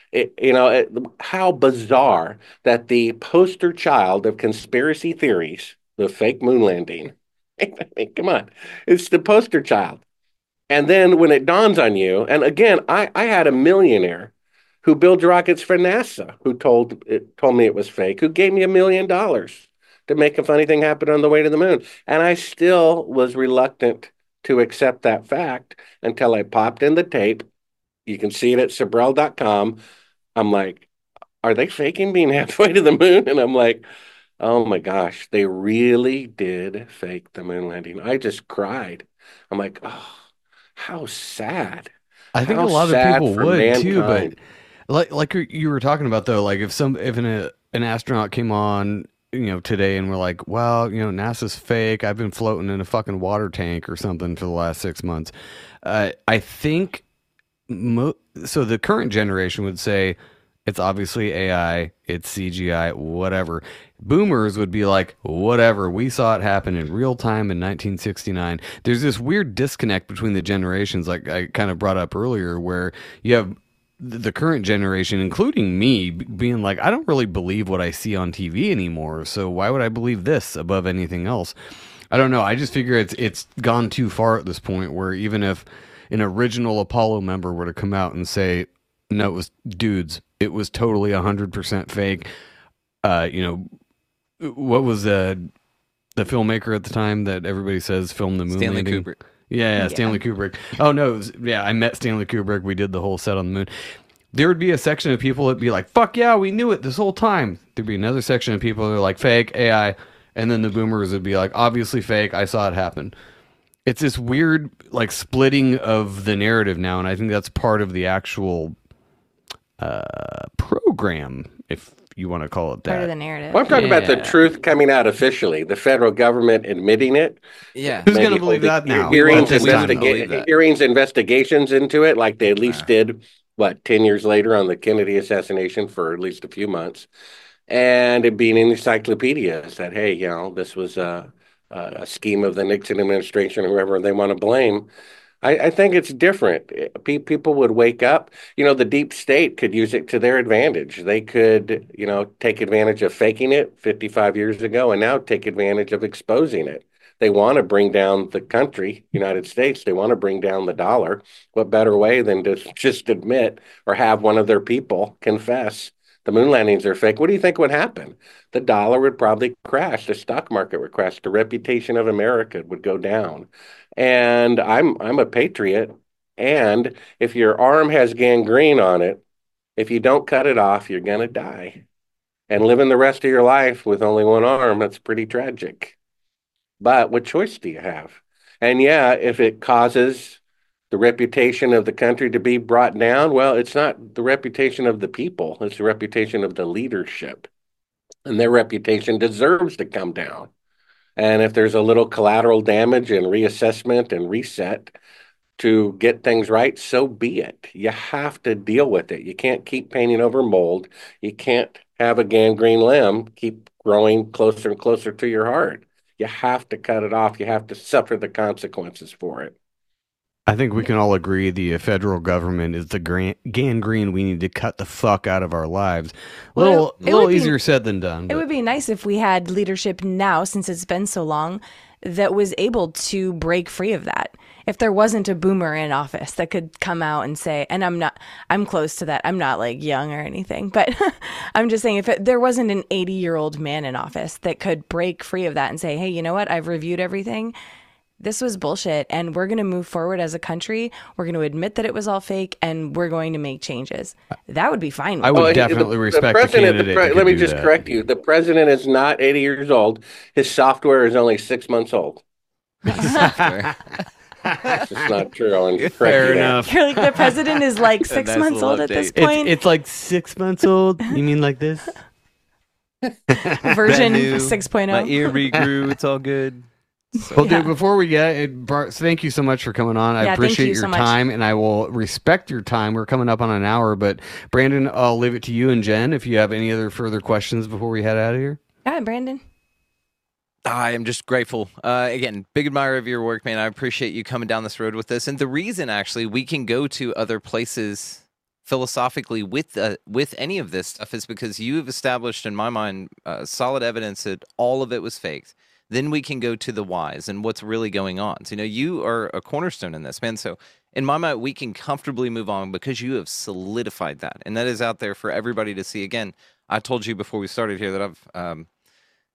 Speaker 6: How bizarre that the poster child of conspiracy theories, the fake moon landing. I mean, come on. It's the poster child. And then when it dawns on you, and again, I had a millionaire who builds rockets for NASA who told me it was fake, who gave me $1 million to make a funny thing happen on the way to the moon. And I still was reluctant to accept that fact until I popped in the tape. You can see it at Sabrel.com. I'm like, are they faking being halfway to the moon? And I'm like, oh my gosh, they really did fake the moon landing. I just cried. I'm like, oh, how sad.
Speaker 10: I think a lot of people would too, but like you were talking about though, like if an astronaut came on, today and we're like, well, NASA's fake. I've been floating in a fucking water tank or something for the last 6 months. I think so. The current generation would say it's obviously AI, it's CGI, whatever. Boomers would be like, whatever. We saw it happen in real time in 1969. There's this weird disconnect between the generations, like I kind of brought up earlier, where you have the current generation, including me, being like, I don't really believe what I see on TV anymore, so why would I believe this above anything else? I don't know. I just figure it's gone too far at this point, where even if an original Apollo member were to come out and say, no, it was dudes, it was totally 100% fake. What was the filmmaker at the time that everybody says filmed the moon
Speaker 12: Stanley
Speaker 10: landing?
Speaker 12: Kubrick.
Speaker 10: Yeah, Stanley Kubrick. Oh, no. I met Stanley Kubrick. We did the whole set on the moon. There would be a section of people that would be like, fuck yeah, we knew it this whole time. There'd be another section of people that are like, fake, AI. And then the boomers would be like, obviously fake, I saw it happen. It's this weird, like, splitting of the narrative now, and I think that's part of the actual program, if you want to call it that.
Speaker 11: Part of the narrative.
Speaker 6: Well, I'm talking about the truth coming out officially, the federal government admitting it.
Speaker 12: Yeah.
Speaker 10: Who's going to believe that now?
Speaker 6: Hearings, investigations into it, like they at least did, 10 years later on the Kennedy assassination for at least a few months. And it being in encyclopedias that, hey, this was a scheme of the Nixon administration or whoever they want to blame. I think it's different. People would wake up. The deep state could use it to their advantage. They could, take advantage of faking it 55 years ago and now take advantage of exposing it. They want to bring down the country, United States. They want to bring down the dollar. What better way than to just admit or have one of their people confess the moon landings are fake? What do you think would happen? The dollar would probably crash. The stock market would crash. The reputation of America would go down. And I'm a patriot. And if your arm has gangrene on it, if you don't cut it off, you're going to die. And living the rest of your life with only one arm, that's pretty tragic. But what choice do you have? And yeah, if it causes the reputation of the country to be brought down, well, it's not the reputation of the people. It's the reputation of the leadership. And their reputation deserves to come down. And if there's a little collateral damage and reassessment and reset to get things right, so be it. You have to deal with it. You can't keep painting over mold. You can't have a gangrene limb keep growing closer and closer to your heart. You have to cut it off. You have to suffer the consequences for it.
Speaker 10: I think we can all agree the federal government is the gangrene we need to cut the fuck out of our lives. A little easier said than done.
Speaker 11: It would be nice if we had leadership now, since it's been so long, that was able to break free of that. If there wasn't a boomer in office that could come out and say, and I'm close to that. I'm not like young or anything, but I'm just saying if there wasn't an 80-year-old man in office that could break free of that and say, hey, you know what? I've reviewed everything. This was bullshit, and we're going to move forward as a country. We're going to admit that it was all fake, and we're going to make changes. That would be fine.
Speaker 10: I would definitely respect the candidate.
Speaker 6: Let me just correct you. The president is not 80 years old. His software is only 6 months old. That's just not true.
Speaker 10: Fair enough.
Speaker 11: You're like, the president is like 6 months old at this point?
Speaker 10: It's like 6 months old? You mean like this?
Speaker 11: Version 6.0.
Speaker 12: My ear regrew. It's all good.
Speaker 10: Well, dude, before we get it, Bart, thank you so much for coming on. I appreciate your time, and I will respect your time. We're coming up on an hour, but Brandon, I'll leave it to you and Jen if you have any other further questions before we head out of here.
Speaker 11: Yeah, Brandon.
Speaker 12: I am just grateful. Again, big admirer of your work, man. I appreciate you coming down this road with us. And the reason, actually, we can go to other places philosophically with any of this stuff is because you have established, in my mind, solid evidence that all of it was faked. Then we can go to the whys and what's really going on. So, you are a cornerstone in this, man. So, in my mind, we can comfortably move on because you have solidified that. And that is out there for everybody to see. Again, I told you before we started here that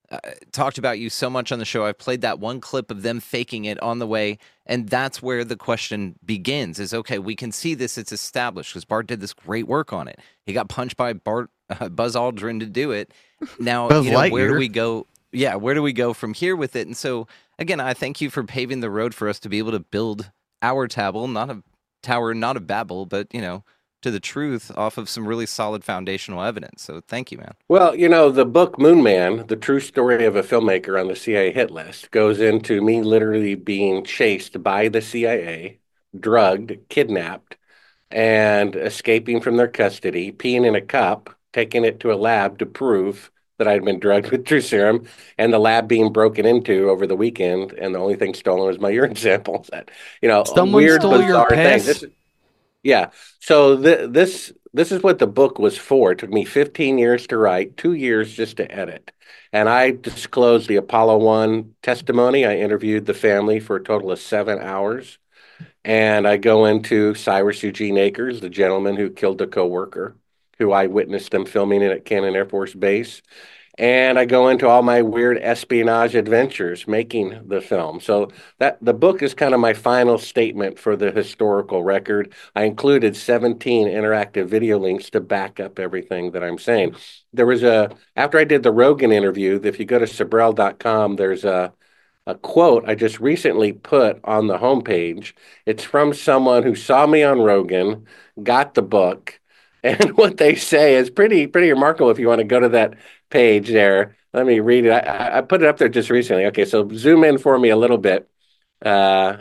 Speaker 12: talked about you so much on the show. I've played that one clip of them faking it on the way, and that's where the question begins is, okay, we can see this. It's established because Bart did this great work on it. He got punched by Buzz Aldrin to do it. Now, where do we go? Yeah, where do we go from here with it? And so, again, I thank you for paving the road for us to be able to build our Tower, not a Babel, but, to the truth off of some really solid foundational evidence. So thank you, man.
Speaker 6: Well, the book Moon Man, the true story of a filmmaker on the CIA hit list, goes into me literally being chased by the CIA, drugged, kidnapped, and escaping from their custody, peeing in a cup, taking it to a lab to prove that I'd been drugged with true serum, and the lab being broken into over the weekend, and the only thing stolen was my urine samples.
Speaker 10: Someone
Speaker 6: weird,
Speaker 10: stole your
Speaker 6: piss? Yeah. So this is what the book was for. It took me 15 years to write, 2 years just to edit. And I disclosed the Apollo 1 testimony. I interviewed the family for a total of 7 hours. And I go into Cyrus Eugene Akers, the gentleman who killed a coworker, who I witnessed them filming it at Cannon Air Force Base. And I go into all my weird espionage adventures making the film. So that the book is kind of my final statement for the historical record. I included 17 interactive video links to back up everything that I'm saying. There was after I did the Rogan interview, if you go to Sabrell.com, there's a quote I just recently put on the homepage. It's from someone who saw me on Rogan, got the book, and what they say is pretty remarkable if you want to go to that page there. Let me read it. I put it up there just recently. Okay, so zoom in for me a little bit. Yeah,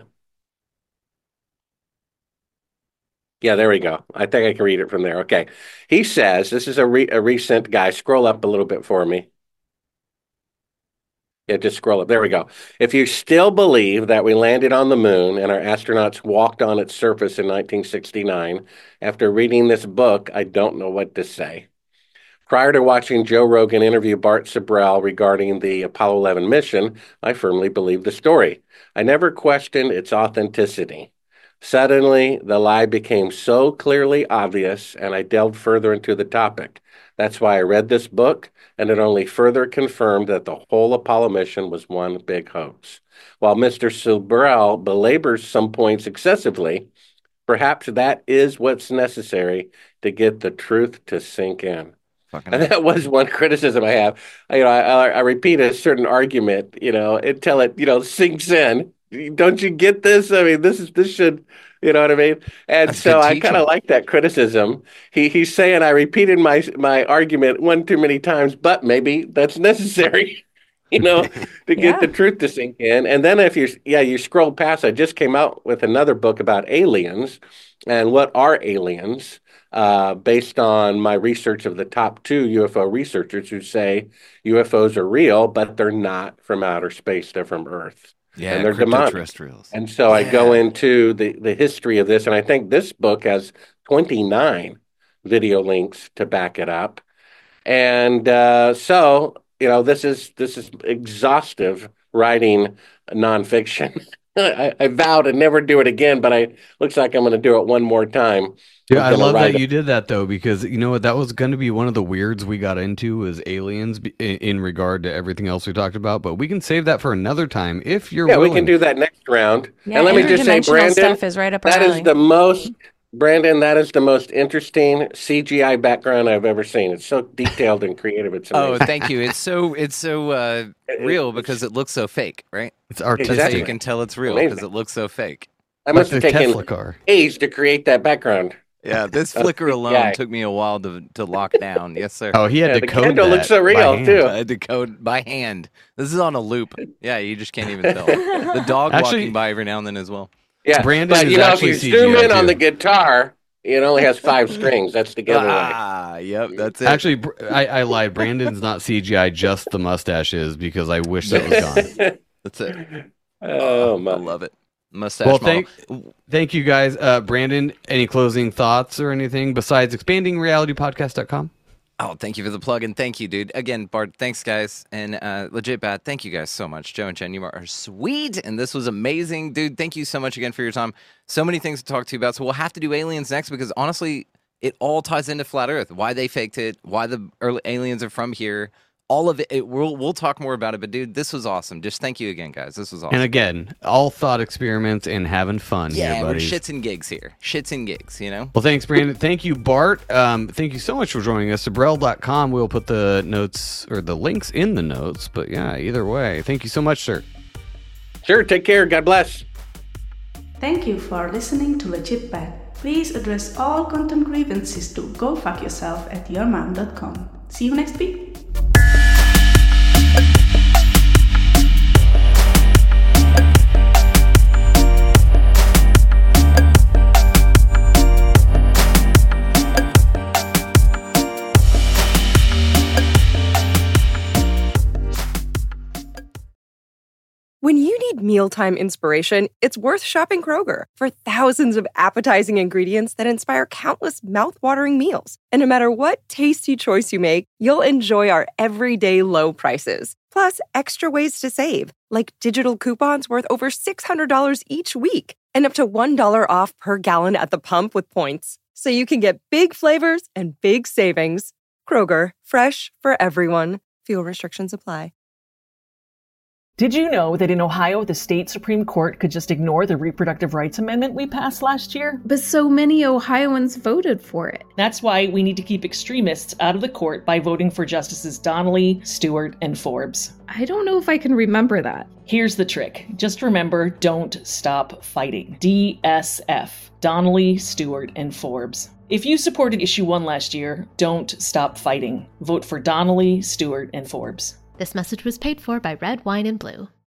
Speaker 6: there we go. I think I can read it from there. Okay. He says, this is a recent guy. Scroll up a little bit for me. Yeah, just scroll up. There we go. If you still believe that we landed on the moon and our astronauts walked on its surface in 1969, after reading this book, I don't know what to say. Prior to watching Joe Rogan interview Bart Sibrel regarding the Apollo 11 mission, I firmly believed the story. I never questioned its authenticity. Suddenly, the lie became so clearly obvious, and I delved further into the topic. That's why I read this book, and it only further confirmed that the whole Apollo mission was one big hoax. While Mr. Sibrel belabors some points excessively, perhaps that is what's necessary to get the truth to sink in. And that was one criticism I have. I repeat a certain argument, until it, sinks in. Don't you get this? I mean, this should, you know what I mean? And that's so I kind of like that criticism. He's saying I repeated my argument one too many times, but maybe that's necessary, to get the truth to sink in. And then if you scroll past, I just came out with another book about aliens and what are aliens, based on my research of the top 2 UFO researchers who say UFOs are real, but they're not from outer space. They're from Earth.
Speaker 10: Yeah,
Speaker 6: and they're
Speaker 10: cryptoterrestrials.
Speaker 6: And so I go into the history of this, and I think this book has 29 video links to back it up. And so, this is exhaustive writing nonfiction. I vow to never do it again, but looks like I'm going to do it one more time.
Speaker 10: Yeah, I love that you did that, though, because you know what? That was going to be one of the weirds we got into was aliens in regard to everything else we talked about. But we can save that for another time if you're willing.
Speaker 6: We can do that next round.
Speaker 11: Yeah,
Speaker 6: and let me just say, Brandon,
Speaker 11: stuff is right up our alley.
Speaker 6: Brandon, that is the most interesting CGI background I've ever seen. It's so detailed and creative. It's amazing.
Speaker 12: Oh, thank you. It's so real because it looks so fake, right?
Speaker 10: It's artistic.
Speaker 12: Exactly. You can tell it's real because it looks so fake.
Speaker 6: I must have taken days to create that background.
Speaker 12: Yeah, this flicker alone took me a while to lock down. Yes, sir.
Speaker 10: Oh, he had to code that.
Speaker 6: The looks so real, too.
Speaker 12: I had to code by hand. This is on a loop. Yeah, you just can't even tell. The dog walking by every now and then as well.
Speaker 6: Yeah,
Speaker 10: Brandon
Speaker 6: but if you zoom in on the guitar, it only has 5 strings. That's the giveaway.
Speaker 12: Yep, that's it.
Speaker 10: Actually, I lied. Brandon's not CGI, just the mustache is, because I wish that was gone.
Speaker 12: That's it.
Speaker 6: Oh, my.
Speaker 12: I love it. Mustache
Speaker 10: model. Thank you guys. Brandon, any closing thoughts or anything besides expandingrealitypodcast.com?
Speaker 12: Oh, thank you for the plug, and thank you, dude. Again, Bart, thanks, guys. And Legit Bat, thank you guys so much. Joe and Jen, you are sweet, and this was amazing. Dude, thank you so much again for your time. So many things to talk to you about, so we'll have to do aliens next because, honestly, it all ties into Flat Earth. Why they faked it, why the early aliens are from here, all of it. We'll talk more about it, but dude, this was awesome. Just thank you again, guys. This was awesome.
Speaker 10: And again, all thought experiments and having fun
Speaker 12: yeah,
Speaker 10: here, buddies.
Speaker 12: We're shits and gigs here. Shits and gigs, you know?
Speaker 10: Well, thanks, Brandon. Thank you, Bart. Thank you so much for joining us. Sabrel.com. We'll put the notes or the links in the notes. But yeah, either way, thank you so much, sir.
Speaker 6: Sure. Take care. God bless.
Speaker 13: Thank you for listening to Legit Bad. Please address all content grievances to gofuckyourself@yourmom.com. See you next week.
Speaker 14: When you need mealtime inspiration, it's worth shopping Kroger for thousands of appetizing ingredients that inspire countless mouth-watering meals. And no matter what tasty choice you make, you'll enjoy our everyday low prices. Plus, extra ways to save, like digital coupons worth over $600 each week and up to $1 off per gallon at the pump with points. So you can get big flavors and big savings. Kroger, fresh for everyone. Fuel restrictions apply.
Speaker 2: Did you know that in Ohio, the state Supreme Court could just ignore the reproductive rights amendment we passed last year?
Speaker 3: But so many Ohioans voted for it.
Speaker 2: That's why we need to keep extremists out of the court by voting for Justices Donnelly, Stewart, and Forbes.
Speaker 3: I don't know if I can remember that.
Speaker 2: Here's the trick. Just remember, don't stop fighting. DSF. Donnelly, Stewart, and Forbes. If you supported Issue 1 last year, don't stop fighting. Vote for Donnelly, Stewart, and Forbes.
Speaker 4: This message was paid for by Red Wine and Blue.